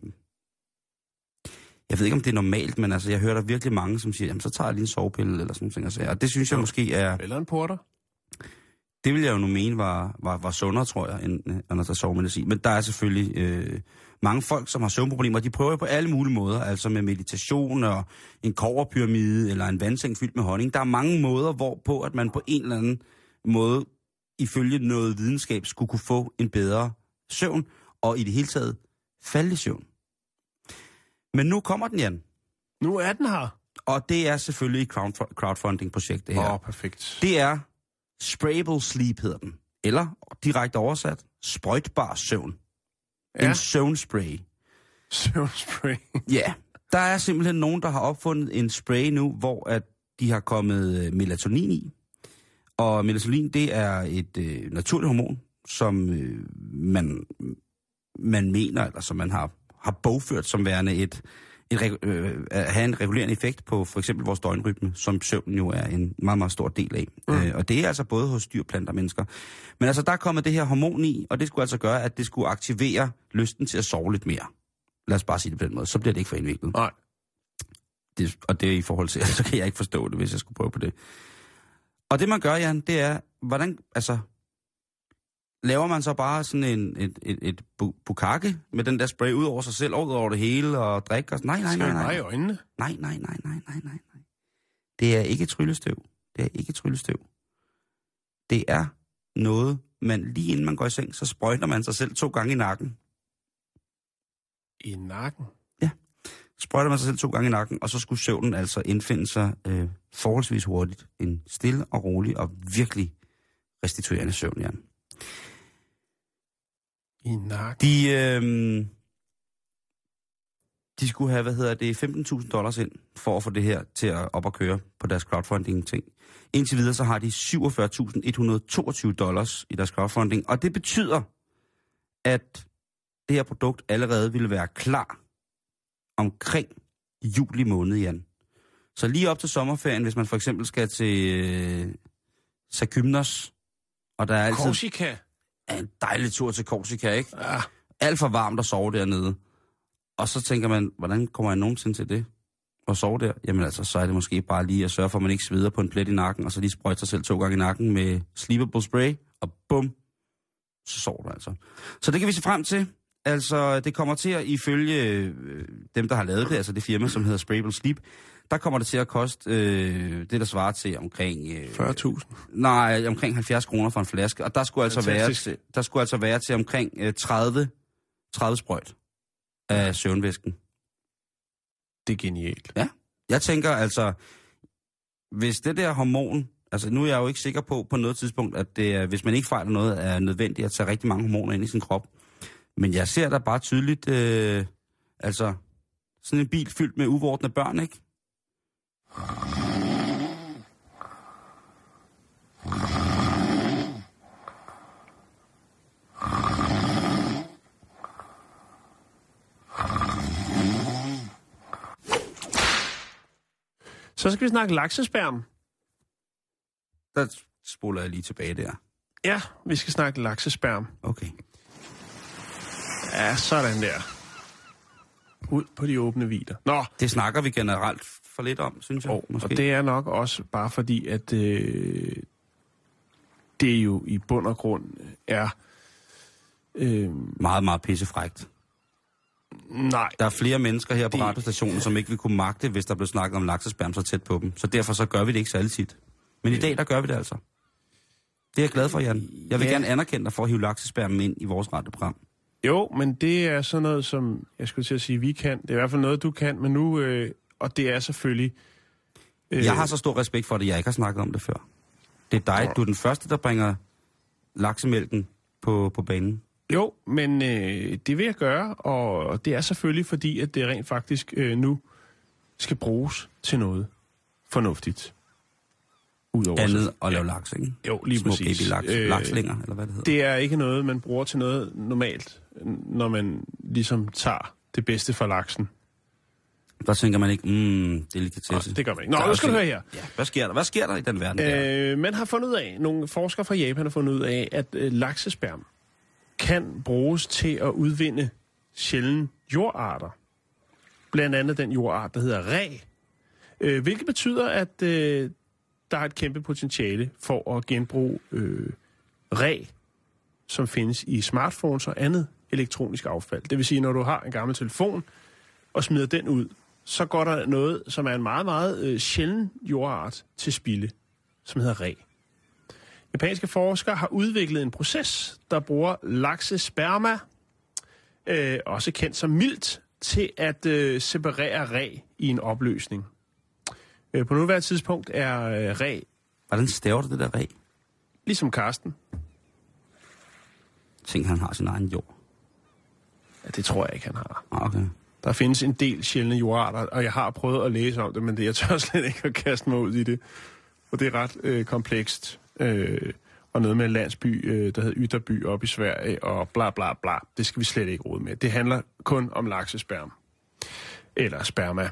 Jeg ved ikke, om det er normalt, men altså, jeg hører der virkelig mange, som siger, jamen, så tager jeg lige en sovepille, eller sådan noget. Og det synes jeg måske er... Eller en porter. Det vil jeg jo nu mene var sundere, tror jeg, end at tage sovemedicin. Men der er selvfølgelig mange folk, som har søvnproblemer, de prøver på alle mulige måder, altså med meditation og en kobberpyramide, eller en vandseng fyldt med honning. Der er mange måder, hvorpå at man på en eller anden måde, ifølge noget videnskab, skulle kunne få en bedre søvn, og i det hele taget falde i søvn. Men nu kommer den, Jan. Nu er den her. Og det er selvfølgelig et crowdfunding-projekt, det her. Perfekt. Det er Sprayable Sleep, hedder den. Eller, direkte oversat, sprøjtbar søvn. Ja. En søvnspray. Søvnspray. Ja. Der er simpelthen nogen, der har opfundet en spray nu, hvor at de har kommet melatonin i. Og melatonin, det er et naturligt hormon, som man mener, eller som man har bogført som værende at have en regulerende effekt på for eksempel vores døgnrytme, som søvnen jo er en meget, meget stor del af. Og det er altså både hos dyr, planter og mennesker. Men altså, der er kommet det her hormon i, og det skulle altså gøre, at det skulle aktivere lysten til at sove lidt mere. Lad os bare sige det på den måde. Så bliver det ikke for indviklet. Nej. Og det er i forhold til, så kan jeg ikke forstå det, hvis jeg skulle prøve på det. Og det man gør, Jan, det er, hvordan, altså, laver man så bare sådan et bukkake med den der spray ud over sig selv, ud over det hele, og drikker? Nej. Nej, i øjnene? Nej. Det er ikke tryllestøv. Det er noget, man lige inden man går i seng, så sprøjter man sig selv 2 gange i nakken I nakken? Ja. Sprøjter man sig selv 2 gange i nakken, og så skulle søvnen altså indfinde sig forholdsvis hurtigt. En stille og rolig og virkelig restituerende søvn, Jan. I nakken? De skulle have, $15,000 ind for at få det her til at op og køre på deres crowdfunding-ting. Indtil videre så har de $47.122 i deres crowdfunding, og det betyder, at det her produkt allerede ville være klar omkring juli måned, Jan. Så lige op til sommerferien, hvis man for eksempel skal til Sakymnos, og der er altid... Korsika? Ja, en dejlig tur til Korsika, ikke? Ja. Alt for varmt at sove dernede. Og så tænker man, hvordan kommer jeg nogensinde til det? At sove der? Jamen altså, så er det måske bare lige at sørge for, at man ikke sveder på en plet i nakken, og så lige sprøjte sig selv 2 gange i nakken med sleepable spray, og bum, så sover du altså. Så det kan vi se frem til. Altså, det kommer til at, ifølge dem, der har lavet det, altså det firma, som hedder Sprayable Sleep, der kommer det til at koste det, der svarer til omkring... 40.000? Nej, omkring 70 kroner for en flaske. Og der skulle altså være til omkring 30 sprøjt af søvnvæsken. Det er genialt. Ja. Jeg tænker altså, hvis det der hormon... Altså, nu er jeg jo ikke sikker på noget tidspunkt, at det, hvis man ikke fejler noget, er nødvendigt at tage rigtig mange hormoner ind i sin krop. Men jeg ser da bare tydeligt, altså, sådan en bil fyldt med uvordne børn, ikke? Så skal vi snakke laksesperm. Der spoler jeg lige tilbage der. Ja, vi skal snakke laksesperm. Okay. Ja, sådan der. Ud på de åbne vidder. Nå. Det snakker vi generelt for lidt om, synes jeg. Måske. Og det er nok også bare fordi, at det jo i bund og grund er... meget, meget pissefrækt. Nej. Der er flere mennesker her på radiostationen, som ikke vil kunne magte, hvis der blev snakket om laksesperm så tæt på dem. Så derfor så gør vi det ikke særlig tit. Men i dag, der gør vi det altså. Det er jeg glad for, Jan. Jeg vil gerne anerkende dig for at hive laksespermen ind i vores radioprogram. Jo, men det er sådan noget, som jeg skulle til at sige, vi kan. Det er i hvert fald noget, du kan, men nu... og det er selvfølgelig... Jeg har så stor respekt for det, jeg ikke har snakket om det før. Det er dig, du er den første, der bringer laksemælken på banen. Jo, men det vil jeg gøre, og det er selvfølgelig fordi, at det rent faktisk nu skal bruges til noget fornuftigt. Udover andet at lave laks, ikke? Jo, lige små præcis. Lakslinger, eller hvad det hedder. Det er ikke noget, man bruger til noget normalt, når man ligesom tager det bedste fra laksen. Der tænker man ikke, delikatesse. Det gør man ikke. Nå, nu skal du høre her. Ja, hvad sker der i den verden? Man har fundet ud af, nogle forskere fra Japan har fundet ud af, at laksesperm kan bruges til at udvinde sjældne jordarter. Blandt andet den jordart, der hedder ræ. Hvilket betyder, at der er et kæmpe potentiale for at genbruge ræ, som findes i smartphones og andet elektronisk affald. Det vil sige, når du har en gammel telefon og smider den ud, så går der noget, som er en meget, meget sjælden jordart til spilde, som hedder ræ. Japanske forskere har udviklet en proces, der bruger laksesperma, også kendt som milt, til at separere ræ i en opløsning. På nuværende tidspunkt er ræ... Hvordan staver du det der ræ? Ligesom Karsten. Tænk, han har sin egen jord. Ja, det tror jeg ikke, han har. Okay. Der findes en del sjældne jordarter, og jeg har prøvet at læse om det, men jeg tør slet ikke at kaste mig ud i det. Og det er ret komplekst. Og noget med en landsby, der hedder Ytterby op i Sverige, og bla bla bla. Det skal vi slet ikke rode med. Det handler kun om laksesperm. Eller sperma.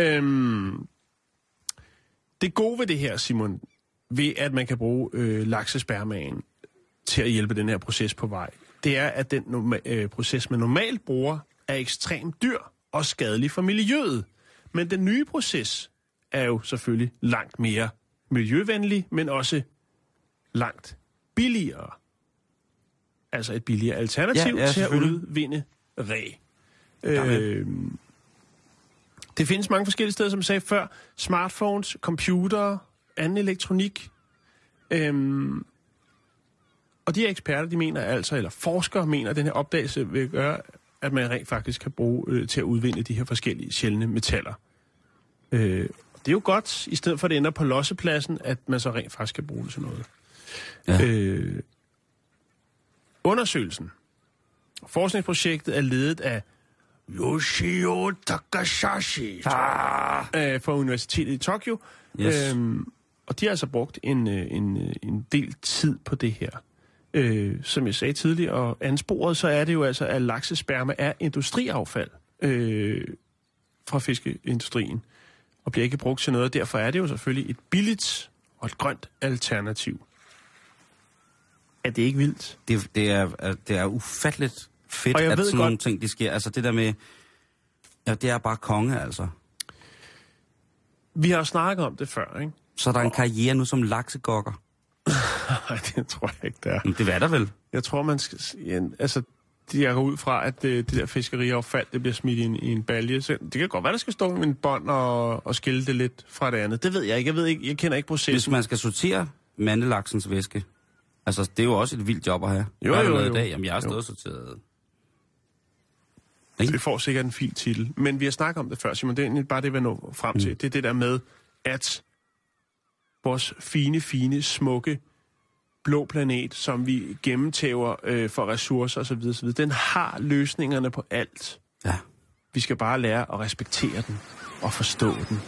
Det gode ved det her, Simon, ved at man kan bruge laksespermaen til at hjælpe den her proces på vej, det er, at den proces, man normalt bruger, er ekstremt dyr og skadelig for miljøet. Men den nye proces er jo selvfølgelig langt mere miljøvenlig, men også langt billigere. Altså et billigere alternativ til at udvinde ræ. Det findes mange forskellige steder, som jeg sagde før. Smartphones, computere, anden elektronik. Og de her eksperter, de mener altså, eller forskere mener, at den her opdagelse vil gøre, at man rent faktisk kan bruge til at udvinde de her forskellige sjældne metaller. Det er jo godt, i stedet for at det ender på lossepladsen, at man så rent faktisk kan bruge det til noget. Ja. Undersøgelsen. Forskningsprojektet er ledet af Yoshio Takahashi fra Universitetet i Tokyo. Yes. Og de har altså brugt en del tid på det her. Som jeg sagde tidligere, og ansporet, så er det jo altså, at laksesperma er industriaffald fra fiskeindustrien, og bliver ikke brugt til noget. Derfor er det jo selvfølgelig et billigt og et grønt alternativ. Er det ikke vildt? Det er ufatteligt fedt, at sådan nogle ting, det sker. Altså det der med, ja, det er bare konge, altså. Vi har jo snakket om det før, ikke? Så er der en karriere nu som laksegokker? Nej, det tror jeg ikke, der er. Men det er der vel? Jeg tror, man skal... Ja, altså, jeg går ud fra, at det der fiskeriaffald, det bliver smidt i en balje. Så det kan godt være, der skal stå med en bånd og skille det lidt fra det andet. Det ved jeg ikke. Jeg kender ikke processen. Hvis man skal sortere mandelaksens væske, altså, det er jo også et vildt job at have. Jo. I dag? Jamen, jeg har stået sorteret. Det får sikkert en fin titel. Men vi har snakket om det før, Simon. Det er egentlig bare det, vi når frem til. Det er det der med, at vores fine, smukke blå planet, som vi gennemtæver for ressourcer osv., den har løsningerne på alt. Ja. Vi skal bare lære at respektere den og forstå den.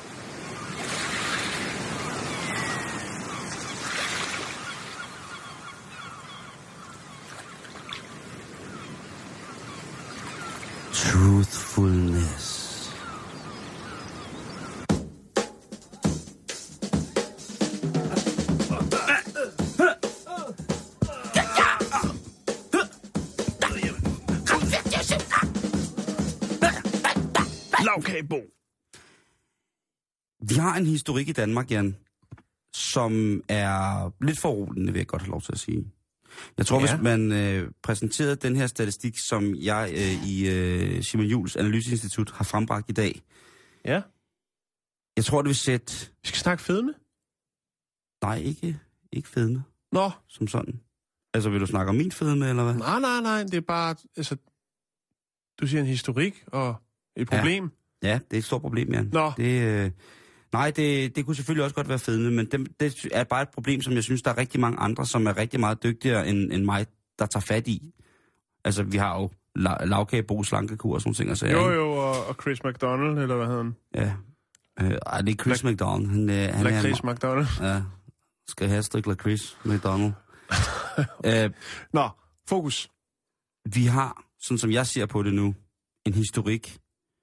Truthfulness. Lavkagebo. Vi har en historik i Danmark, Jan, som er lidt foruroligende, vil jeg godt have lov til at sige. Jeg tror, hvis man præsenterede den her statistik, som jeg i Simon Juhls Analyseinstitut har frembragt i dag. Ja. Jeg tror, det vil sætte... Vi skal snakke fedme? Nej, ikke fedme. Nå. Som sådan. Altså, vil du snakke om min fedme, eller hvad? Nej. Det er bare... Altså, du siger en historik og et problem. Ja, det er et stort problem, Jan. Nå. Det kunne selvfølgelig også godt være fedme, men det er bare et problem, som jeg synes, der er rigtig mange andre, som er rigtig meget dygtigere end mig, der tager fat i. Altså, vi har jo lavkagebo, slankekur og sådan ting. Altså, jo, og Chris McDonald, eller hvad hedder han? Ja. Det er Chris McDonald. Han Chris McDonald? Ja. Skal have et stykke Chris McDonald. Nå, fokus. Vi har, sådan som jeg ser på det nu, en historik.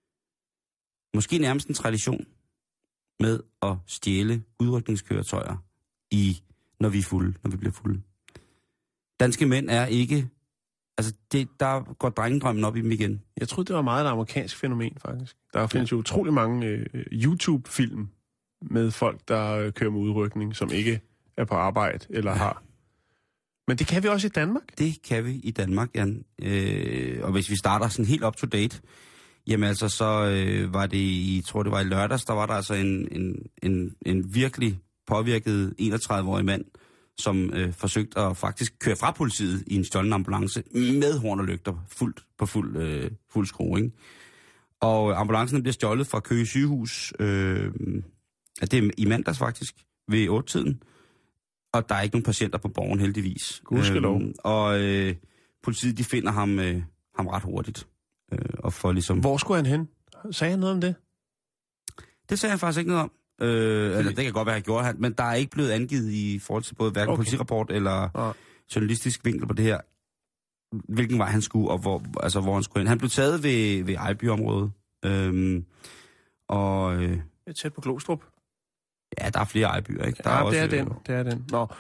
Måske nærmest en tradition med at stjæle udrykningskøretøjer, når vi er fulde, når vi bliver fulde. Danske mænd er ikke... Altså, der går drengedrømmen op i dem igen. Jeg troede, det var meget et amerikansk fænomen, faktisk. Der findes jo utrolig mange YouTube-film med folk, der kører med udrykning, som ikke er på arbejde eller har. Men det kan vi også i Danmark? Det kan vi i Danmark, Jan. Og hvis vi starter sådan helt up-to-date, jamen altså, så var det jeg tror det var i lørdags, der var der altså en virkelig påvirket 31-årig mand, som forsøgte at faktisk køre fra politiet i en stjålen ambulance med horn og lygter på fuld skrue, ikke? Og ambulancen bliver stjålet fra Køge sygehus, det er i mandags faktisk, ved 8-tiden. Og der er ikke nogen patienter på borgen, heldigvis. Gudskelov. Politiet, de finder ham ret hurtigt. Og får ligesom... Hvor skulle han hen? Sagde han noget om det? Det sagde han faktisk ikke noget om. Eller det kan godt være, han gjorde han, men der er ikke blevet angivet i forhold til både hverken politirapport eller journalistisk vinkel på det her, hvilken vej han skulle, og hvor han skulle hen. Han blev taget ved Ejby-området. Det er tæt på Glostrup. Ja, der er flere Ejbyer, ikke? Der ja, er også, det er den. Nå,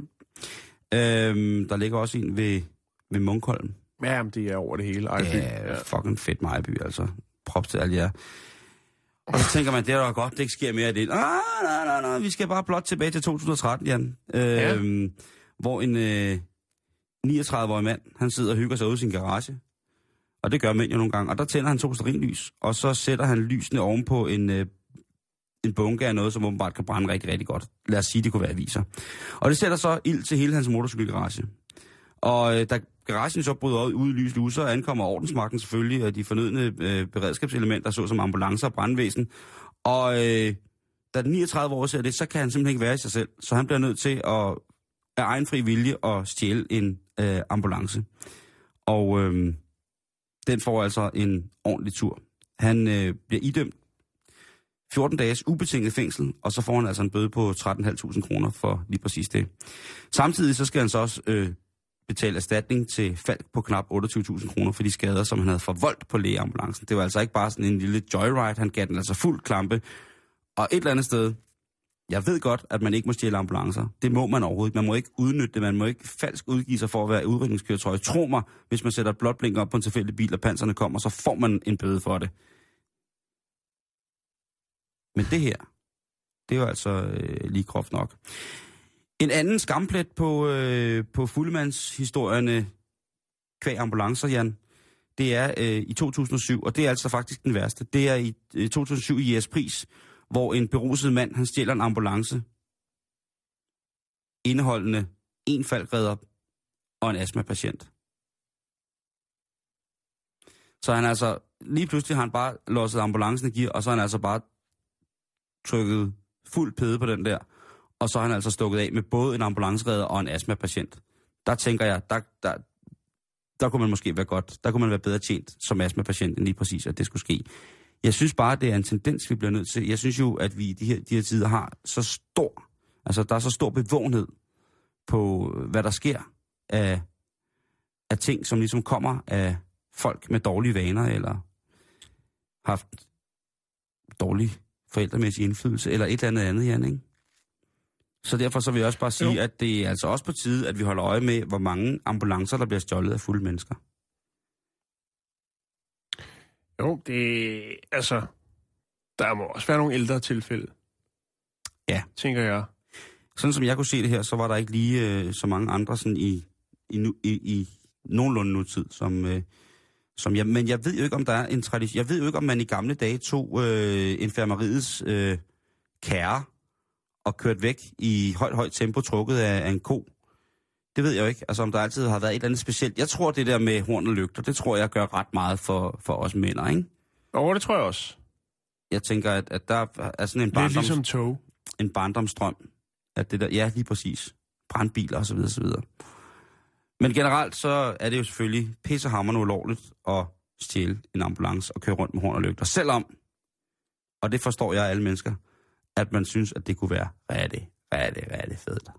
der ligger også en ved Munkholm. Ja, men det er over det hele, Ejby. Ja, fucking fedt med Ejby, altså. Props til alle jer. Og så tænker man, det er da godt, det ikke sker mere af det. Nej, vi skal bare blot tilbage til 2013, Jan. Hvor en 39-årig mand, han sidder og hygger sig ude i sin garage. Og det gør mænd jo nogle gange. Og der tænder han 2 stearinlys, og så sætter han lysene ovenpå en bunke af noget, som åbenbart kan brænde rigtig, rigtig godt. Lad os sige, det kunne være aviser. Og det sætter så ild til hele hans motorcykelgarage. Og der garagen så bryder ud i lys lus, så ankommer ordensmagten selvfølgelig, og de fornødne beredskabselementer, såsom ambulancer og brandvæsen. Og da den 39 år ser det, så kan han simpelthen ikke være i sig selv. Så han bliver nødt til af egen fri vilje at stjæle en ambulance. Og den får altså en ordentlig tur. Han bliver idømt 14 dages ubetinget fængsel, og så får han altså en bøde på 13.500 kroner for lige præcis det. Samtidig så skal han så også betale erstatning til Falk på knap 28.000 kroner for de skader, som han havde forvoldt på lægeambulancen. Det var altså ikke bare sådan en lille joyride, han gav den altså fuld klampe. Og et eller andet sted, jeg ved godt, at man ikke må stjæle ambulancer. Det må man overhovedet ikke. Man må ikke udnytte det, man må ikke falsk udgive sig for at være udrykningskøretøj. Tro mig, hvis man sætter et blåt blink op på en tilfældig bil, og panserne kommer, så får man en bøde for det. Men det her, det er jo altså lige groft nok. En anden skamplet på fuldmandshistorierne kvæg ambulancer, Jan, det er i 2007, og det er altså faktisk den værste. Det er i 2007 i Jægerspris, hvor en beruset mand, han stjæler en ambulance, indeholdende en falkredder og en astmapatient. Så han altså, lige pludselig har han bare låset ambulancen i gear, og så har han altså bare trykket fuld pæde på den der, og så har han altså stukket af med både en ambulanceredder og en astmapatient. Der tænker jeg, der kunne man måske være godt, der kunne man være bedre tjent som astmapatient, end lige præcis, at det skulle ske. Jeg synes bare, det er en tendens, vi bliver nødt til. Jeg synes jo, at vi i de her tider har så stor, altså der er så stor bevågenhed på, hvad der sker af ting, som ligesom kommer af folk med dårlige vaner, eller haft dårlig forældremæssig indflydelse, eller et eller andet, Jan, ikke? Så derfor så vil jeg også bare sige, at det er altså også på tide, at vi holder øje med, hvor mange ambulancer, der bliver stjålet af fulde mennesker. Jo, altså, der må også være nogle ældre tilfælde. Ja. Tænker jeg. Sådan som jeg kunne se det her, så var der ikke lige så mange andre sådan i nogenlunde nutid, som jeg, men jeg ved jo ikke, om der er en tradition. Jeg ved jo ikke, om man i gamle dage tog infirmeriets kære og kørt væk i højt tempo, trukket af en ko. Det ved jeg jo ikke. Altså, om der altid har været et eller andet specielt. Jeg tror, det der med horn og lygter, det tror jeg gør ret meget for os mænd, ikke? Jo, det tror jeg også. Jeg tænker, at der er sådan en ligesom tog. En barndomsstrøm. At det der, ja, lige præcis. Brandbiler osv. osv. Men generelt så er det jo selvfølgelig pissehammerende ulovligt at stjæle en ambulance og køre rundt med horn og lygter. Selvom, og det forstår jeg alle mennesker, at man synes, at det kunne være rigtig fedt.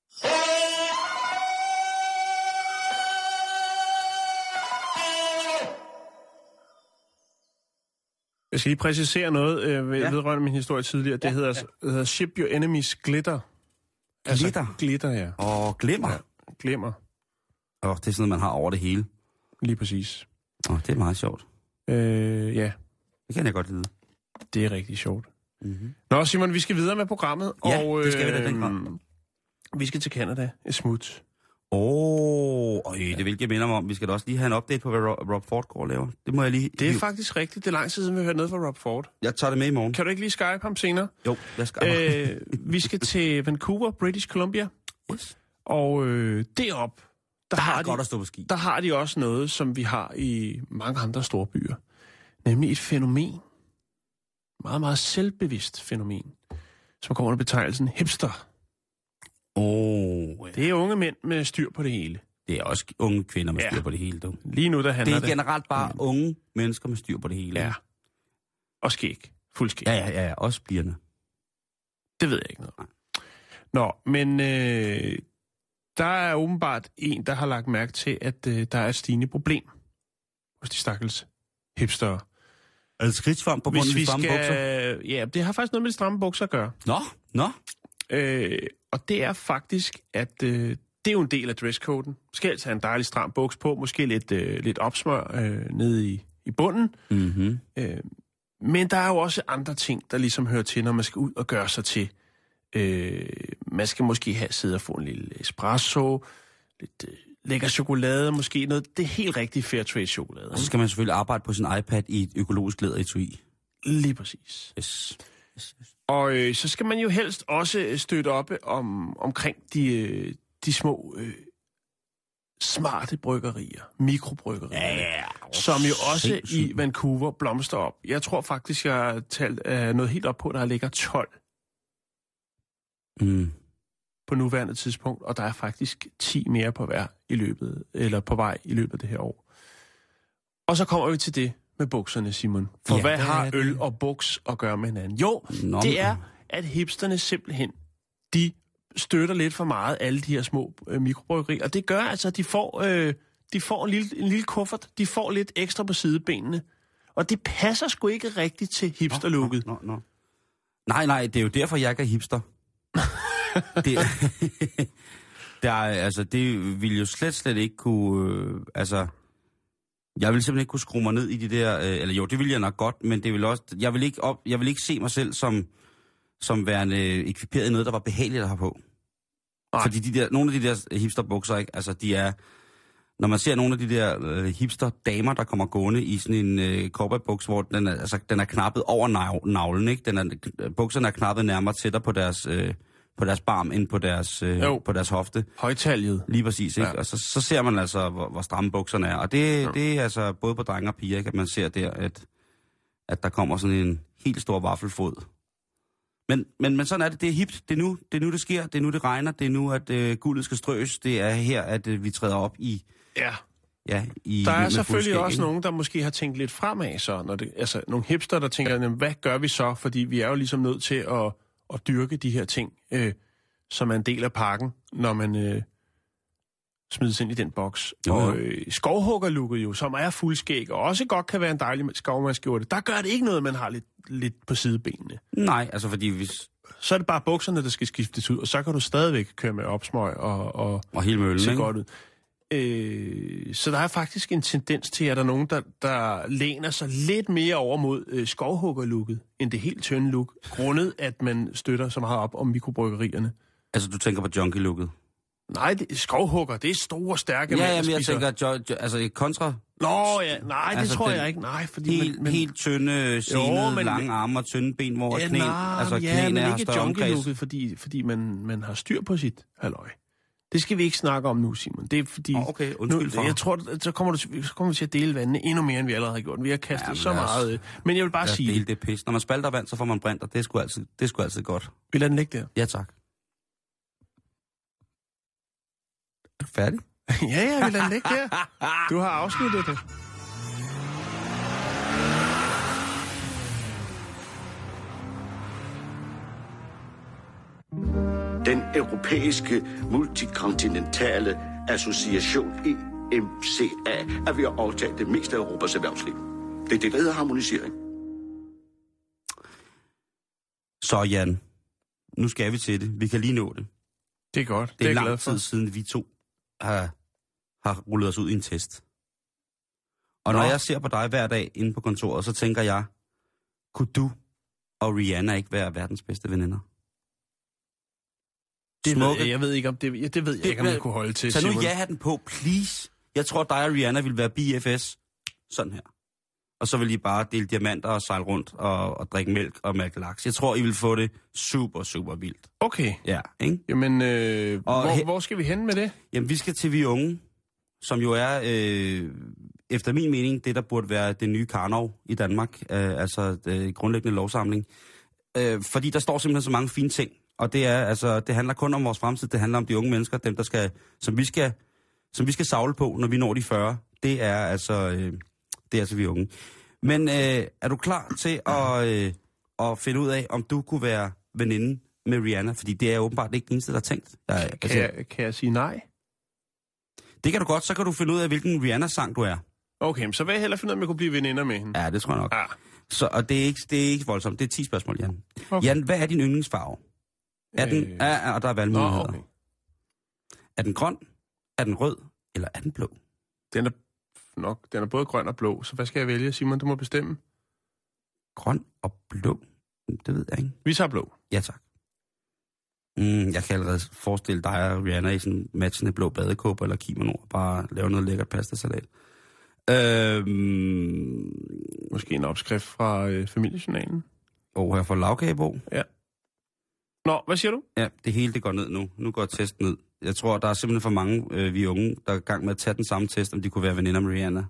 Jeg skal lige præcisere noget vedrørende min historie tidligere. Det hedder Ship Your Enemies Glitter. Glitter? Altså, glitter, ja. Og glimmer? Ja, glimmer. Det er sådan noget, man har over det hele. Lige præcis. Det er meget sjovt. Ja. Det kan jeg godt lide. Det er rigtig sjovt. Mm-hmm. Nå, Simon, vi skal videre med programmet. Ja, og, det skal vi da den gang. Vi skal til Canada. Et smut. Det vil jeg minde om. Vi skal da også lige have en update på, hvad Rob Ford går og laver. Det må jeg lige... Det er faktisk rigtigt. Det er lang tid siden, vi har hørt noget fra Rob Ford. Jeg tager det med i morgen. Kan du ikke lige Skype ham senere? Jo, jeg skal. Vi skal til Vancouver, British Columbia. Yes. Og derop, der har de også noget, som vi har i mange andre store byer. Nemlig et fænomen. Meget, meget selvbevidst fænomen, som kommer under betegnelsen hipster. Det er unge mænd med styr på det hele. Det er også unge kvinder med styr på det hele, du. Lige nu, der handler det... Det er generelt bare unge mennesker med styr på det hele. Ja. Og skæg. Fuld skæg. Ja. Også spirende. Det ved jeg ikke noget. Nå, men der er åbenbart en, der har lagt mærke til, at der er et stigende problem hos de stakkels hipstere. Er det skridtsvamp på bunden af de stramme bukser? Ja, det har faktisk noget med de stramme bukser at gøre. Nå. Og det er faktisk, at det er jo en del af dresscoden. Skal altså have en dejlig stram buks på, måske lidt opsmør nede i bunden. Mm-hmm. Men der er jo også andre ting, der ligesom hører til, når man skal ud og gøre sig til. Man skal måske sidde og få en lille espresso, lidt lækker chokolade, måske noget. Det er helt rigtig fair trade chokolade. Og så skal man selvfølgelig arbejde på sin iPad i et økologisk læderetui. Lige præcis. Yes. Og så skal man jo helst også støtte op omkring de små smarte bryggerier, mikrobryggerier, som jo også i Vancouver blomster op. Jeg tror faktisk, jeg har talt noget helt op på, der ligger 12 på nuværende tidspunkt, og der er faktisk 10 mere på vej i løbet af det her år. Og så kommer vi til det med bukserne, Simon. For hvad har øl og buks at gøre med hinanden? Jo, det er, at hipsterne simpelthen, de støtter lidt for meget alle de her små mikrobryggerier. Og det gør altså, at de får en lille kuffert. De får lidt ekstra på sidebenene. Og det passer sgu ikke rigtigt til hipsterlooket. Nej, det er jo derfor, jeg ikke er hipster. Det vil jo slet ikke kunne... jeg vil simpelthen ikke kunne skrue mig ned i de der... eller jo, det vil jeg nok godt, men det vil også... Jeg vil ikke se mig selv som værende ekviperet i noget, der var behageligt at have på. Nej. Fordi nogle af de der hipsterbukser, ikke? Altså, de er... Når man ser nogle af de der hipster-damer, der kommer gående i sådan en cowboybuks, hvor den er knappet over navlen, ikke? Bukserne er knappet nærmere tættere på deres barm end på deres hofte. Højtaljet. Lige præcis, ikke? Ja. Og så ser man altså, hvor stramme bukserne er. Og det er altså både på drenge og piger, ikke? At man ser der, at der kommer sådan en helt stor vaffelfod. Men sådan er det. Det er hipt. Det er nu, det sker. Det er nu, det regner. Det er nu, at guldet skal strøs. Det er her, at vi træder op i... Ja, der er selvfølgelig også nogen, der måske har tænkt lidt fremad, så når nogle hipster, der tænker, hvad gør vi så? Fordi vi er jo ligesom nødt til at dyrke de her ting, som er en del af pakken, når man smides ind i den boks. Jo. Og skovhuggerlooket jo, som er fuldskæg, og også godt kan være en dejlig skovmandskjorte, der gør det ikke noget, man har lidt på sidebenene. Nej, altså fordi så er det bare bukserne, der skal skiftes ud, og så kan du stadigvæk køre med opsmøg og hele møllen, se godt ud. Så der er faktisk en tendens til, at der er nogen, der læner sig lidt mere over mod skovhuggerlooket, end det helt tynde look, grundet at man støtter så meget op om mikrobryggerierne. Altså, du tænker på junkie-looket? Nej, skovhugger, det er store, stærke mænd, men jeg tænker, kontra... Nå, ja, nej, det tror jeg ikke, nej, fordi... Helt tynde, senede, lange arme og tynde ben, hvor knæene har større omkreds. Ja, men ikke junkie-looket, fordi man har styr på sit halløj. Det skal vi ikke snakke om nu, Simon. Det er fordi... Okay, undskyld for. Jeg tror, så kommer vi til at dele vandene endnu mere, end vi allerede har gjort. Vi har kastet så meget... Men jeg vil bare sige... Dele det pis. Når man spalter vand, så får man brint, og det er sgu altid godt. Vi lader den ligge der. Ja, tak. Er du færdig? Ja, vi lader den ligge der. Du har afsluttet det. Den europæiske multikontinentale association EMCA er ved at overtage det meste af Europas erhvervsliv. Det er det, der hedder harmonisering. Så Jan, nu skal vi til det. Vi kan lige nå det. Det er godt. Det er lang tid siden, vi to har rullet os ud i en test. Og når jeg ser på dig hver dag inde på kontoret, så tænker jeg, kunne du og Rihanna ikke være verdens bedste veninder? Jeg ved ikke, om det ved jeg ikke, om jeg kunne holde til. Tag nu ja-hatten på, please. Jeg tror, dig og Rihanna ville være BFS. Sådan her. Og så vil I bare dele diamanter og sejle rundt og drikke mælk og mælke laks. Jeg tror, I vil få det super, super vildt. Okay. Ja, ikke? Jamen, hvor skal vi hen med det? Jamen, vi skal til Vi Unge, som jo er, efter min mening, det der burde være det nye Karnov i Danmark. Altså grundlæggende lovsamling. Fordi der står simpelthen så mange fine ting. Og det er altså, det handler kun om vores fremtid, det handler om de unge mennesker, dem der skal, som vi skal savle på, når vi når de 40. Det er altså vi unge. Men er du klar til at finde ud af, om du kunne være veninde med Rihanna? Fordi det er åbenbart ikke den eneste, der har tænkt. Kan jeg sige nej? Det kan du godt, så kan du finde ud af, hvilken Rihanna-sang du er. Okay, så vil jeg hellere finde ud af, om jeg kunne blive veninder med hende. Ja, det tror jeg nok. Ja. Så, og det er ikke voldsomt. Det er 10 spørgsmål, Jan. Okay. Jan, hvad er din yndlingsfarve? Er den, og der er valgmuligheder. Okay. Er den grøn? Er den rød? Eller er den blå? Den er både grøn og blå, så hvad skal jeg vælge, Simon? Du må bestemme. Grøn og blå? Det ved jeg ikke. Vi tager blå. Ja, tak. Jeg kan allerede forestille dig og Rihanna i sådan matchende blå badekåber eller kimono og bare lave noget lækkert pastasalat. Måske en opskrift fra familiejournalen. Og her får lavkagebo. Ja. Nå, hvad siger du? Ja, det hele det går ned nu. Nu går testen ned. Jeg tror, der er simpelthen for mange, vi unge, der er i gang med at tage den samme test, om de kunne være veninder med Rihanna.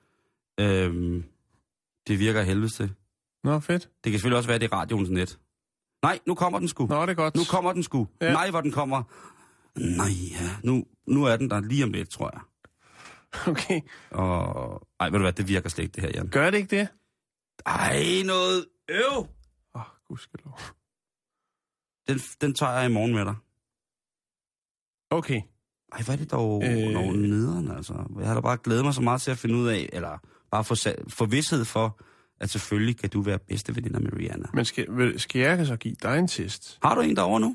Det virker af helvede til. Nå, fedt. Det kan selvfølgelig også være, det er radioens net. Nej, nu kommer den sgu. Nå, det er godt. Nu kommer den sgu. Ja. Nej, hvor den kommer. Nej, ja. Nu er den der lige om lidt, tror jeg. Okay. Og... Ej, ved du hvad, det virker slet ikke, det her, Jan. Gør det ikke det? Ej, noget øv. Gudskelov. Den tager jeg i morgen med dig. Okay. Ej, hvad er det dog nederen, altså? Jeg har da bare glædet mig så meget til at finde ud af, eller bare få vished for, at selvfølgelig kan du være bedste veninder med Rihanna. Men skal jeg så give dig en test? Har du en derovre nu?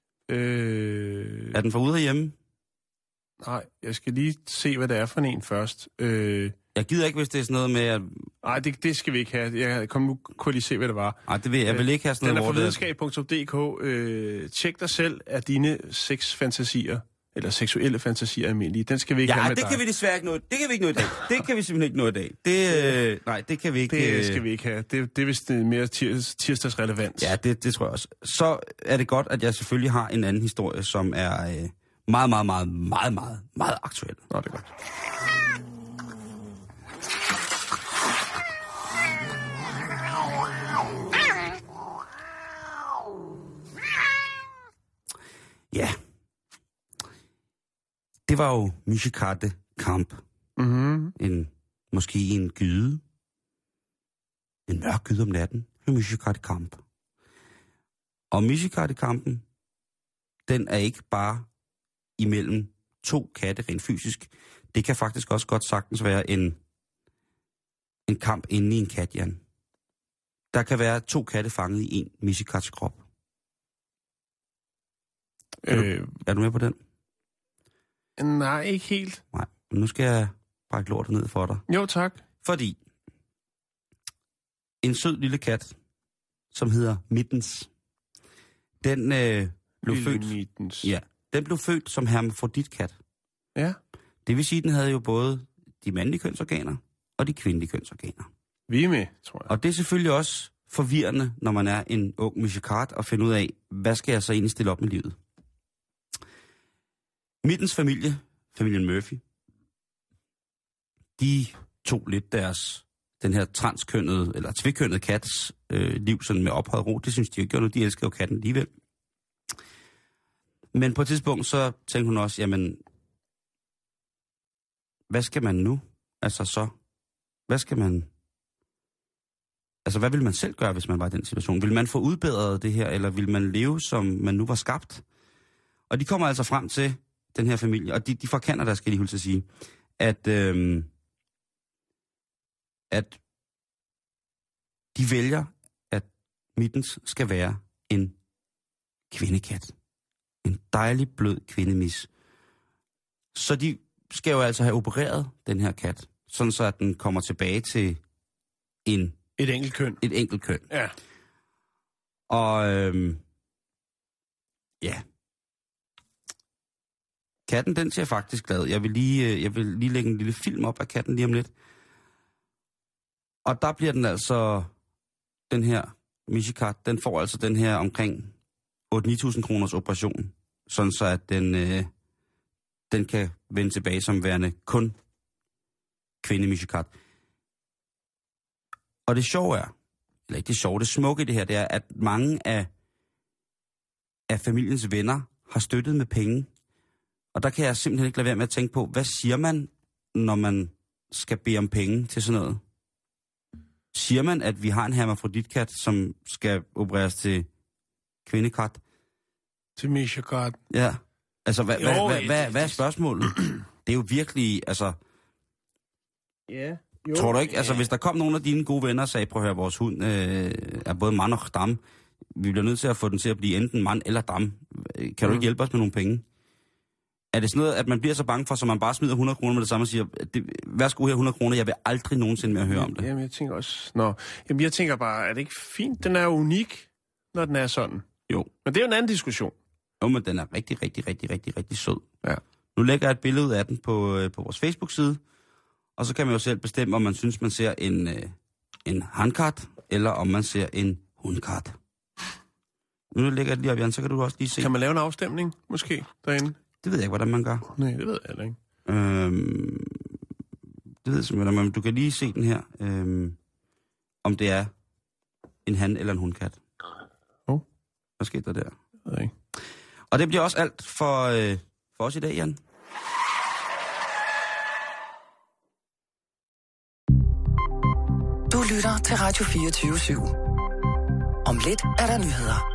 Er den fra ude herhjemme? Nej, jeg skal lige se, hvad det er for en først. Jeg gider ikke, hvis det er sådan noget med, at... Nej, det skal vi ikke have. Jeg kunne lige se, hvad det var. Nej, det vil jeg vil ikke have sådan noget, hvor det er. Den er fra tjek dig selv, at dine sexfantasier, eller seksuelle fantasier almindelige, den skal vi ikke have med dig. Ja, det kan vi desværre ikke nå. Det kan vi ikke nå i dag. Det kan vi simpelthen ikke nå i dag. Nej, det kan vi ikke. Det skal vi ikke have. Det er vist mere tirsdagsrelevant. Ja, det tror jeg også. Så er det godt, at jeg selvfølgelig har en anden historie, som er meget aktuel. Nå, det er godt. Ja. Det var jo Mishikade Kamp. Mm-hmm. Måske en gyde. En mørk gyde om natten. Mishikade Kamp. Og Mishikade Kampen, den er ikke bare imellem to katte rent fysisk. Det kan faktisk også godt sagtens være en kamp inde i en kat, Jan. Der kan være to katte fanget i en Mishikades krop. Er du med på den? Nej, ikke helt. Nej, men nu skal jeg brække lortet ned for dig. Jo, tak. Fordi en sød lille kat, som hedder Mittens, den blev født... Mittens. Ja, den blev født som hermafroditkat. Ja. Det vil sige, at den havde jo både de mandlige kønsorganer og de kvindelige kønsorganer. Vi er med, tror jeg. Og det er selvfølgelig også forvirrende, når man er en ung Mishikade, at finde ud af, hvad skal jeg så egentlig stille op med livet? Mittens familie, familien Murphy, de tog lidt den her transkønnede, eller tvikønnede kats liv sådan med ophøjet ro. Det synes de jo ikke, og de elsker jo katten alligevel. Men på et tidspunkt, så tænkte hun også, jamen, hvad skal man nu? Hvad vil man selv gøre, hvis man var i den situation? Vil man få udbedret det her, eller vil man leve, som man nu var skabt? Og de kommer altså frem til den her familie, og de fra Canada, skal de hulse at sige, at de vælger, at Mittens skal være en kvindekat. En dejlig, blød kvindemis. Så de skal jo altså have opereret den her kat, sådan så at den kommer tilbage til et enkelt køn. Et enkelt køn. Ja. Og ja. Katten, den ser faktisk glad. Jeg vil lige lægge en lille film op af katten lige om lidt. Og der bliver den altså, den her Mishikade, den får altså den her omkring 8-9.000 kroners operation, sådan så at den kan vende tilbage som værende kun kvinde Mishikade. Og det sjove er, eller ikke det sjove, det smukke i det her, det er, at mange af familiens venner har støttet med penge. Og der kan jeg simpelthen ikke lade være med at tænke på, hvad siger man, når man skal bede om penge til sådan noget? Siger man, at vi har en hermafroditkat, som skal opereres til kvindekat? Til Mishikade. Ja. Altså, hvad er spørgsmålet? Det er jo virkelig, altså... Ja. Jo, tror du ikke, altså hvis der kom nogle af dine gode venner og sagde, prøv at høre, vores hund er både mand og dam. Vi bliver nødt til at få den til at blive enten mand eller dam. Kan du ikke hjælpe os med nogle penge? Er det sådan noget, at man bliver så bange for, så man bare smider 100 kroner med det samme og siger, værsgo her 100 kroner, jeg vil aldrig nogensinde mere høre om det? Jamen, jeg tænker også... Jamen, jeg tænker bare, er det ikke fint? Den er unik, når den er sådan. Jo. Men det er jo en anden diskussion. Jo, men den er rigtig sød. Ja. Nu lægger jeg et billede af den på vores Facebook-side, og så kan man jo selv bestemme, om man synes, man ser en hankat, eller om man ser en hundkat. Nu lægger jeg det lige op, Jan, så kan du også lige se. Kan man lave en afstemning, måske, derinde? Det ved jeg ikke, hvordan man gør. Nej, det ved jeg ikke. Det ved jeg simpelthen, men du kan lige se den her, om det er en han eller en hundkat. Hvad skete der der? Nej. Og det bliver også alt for os i dag, Jan. Du lytter til Radio 24/7. Om lidt er der nyheder.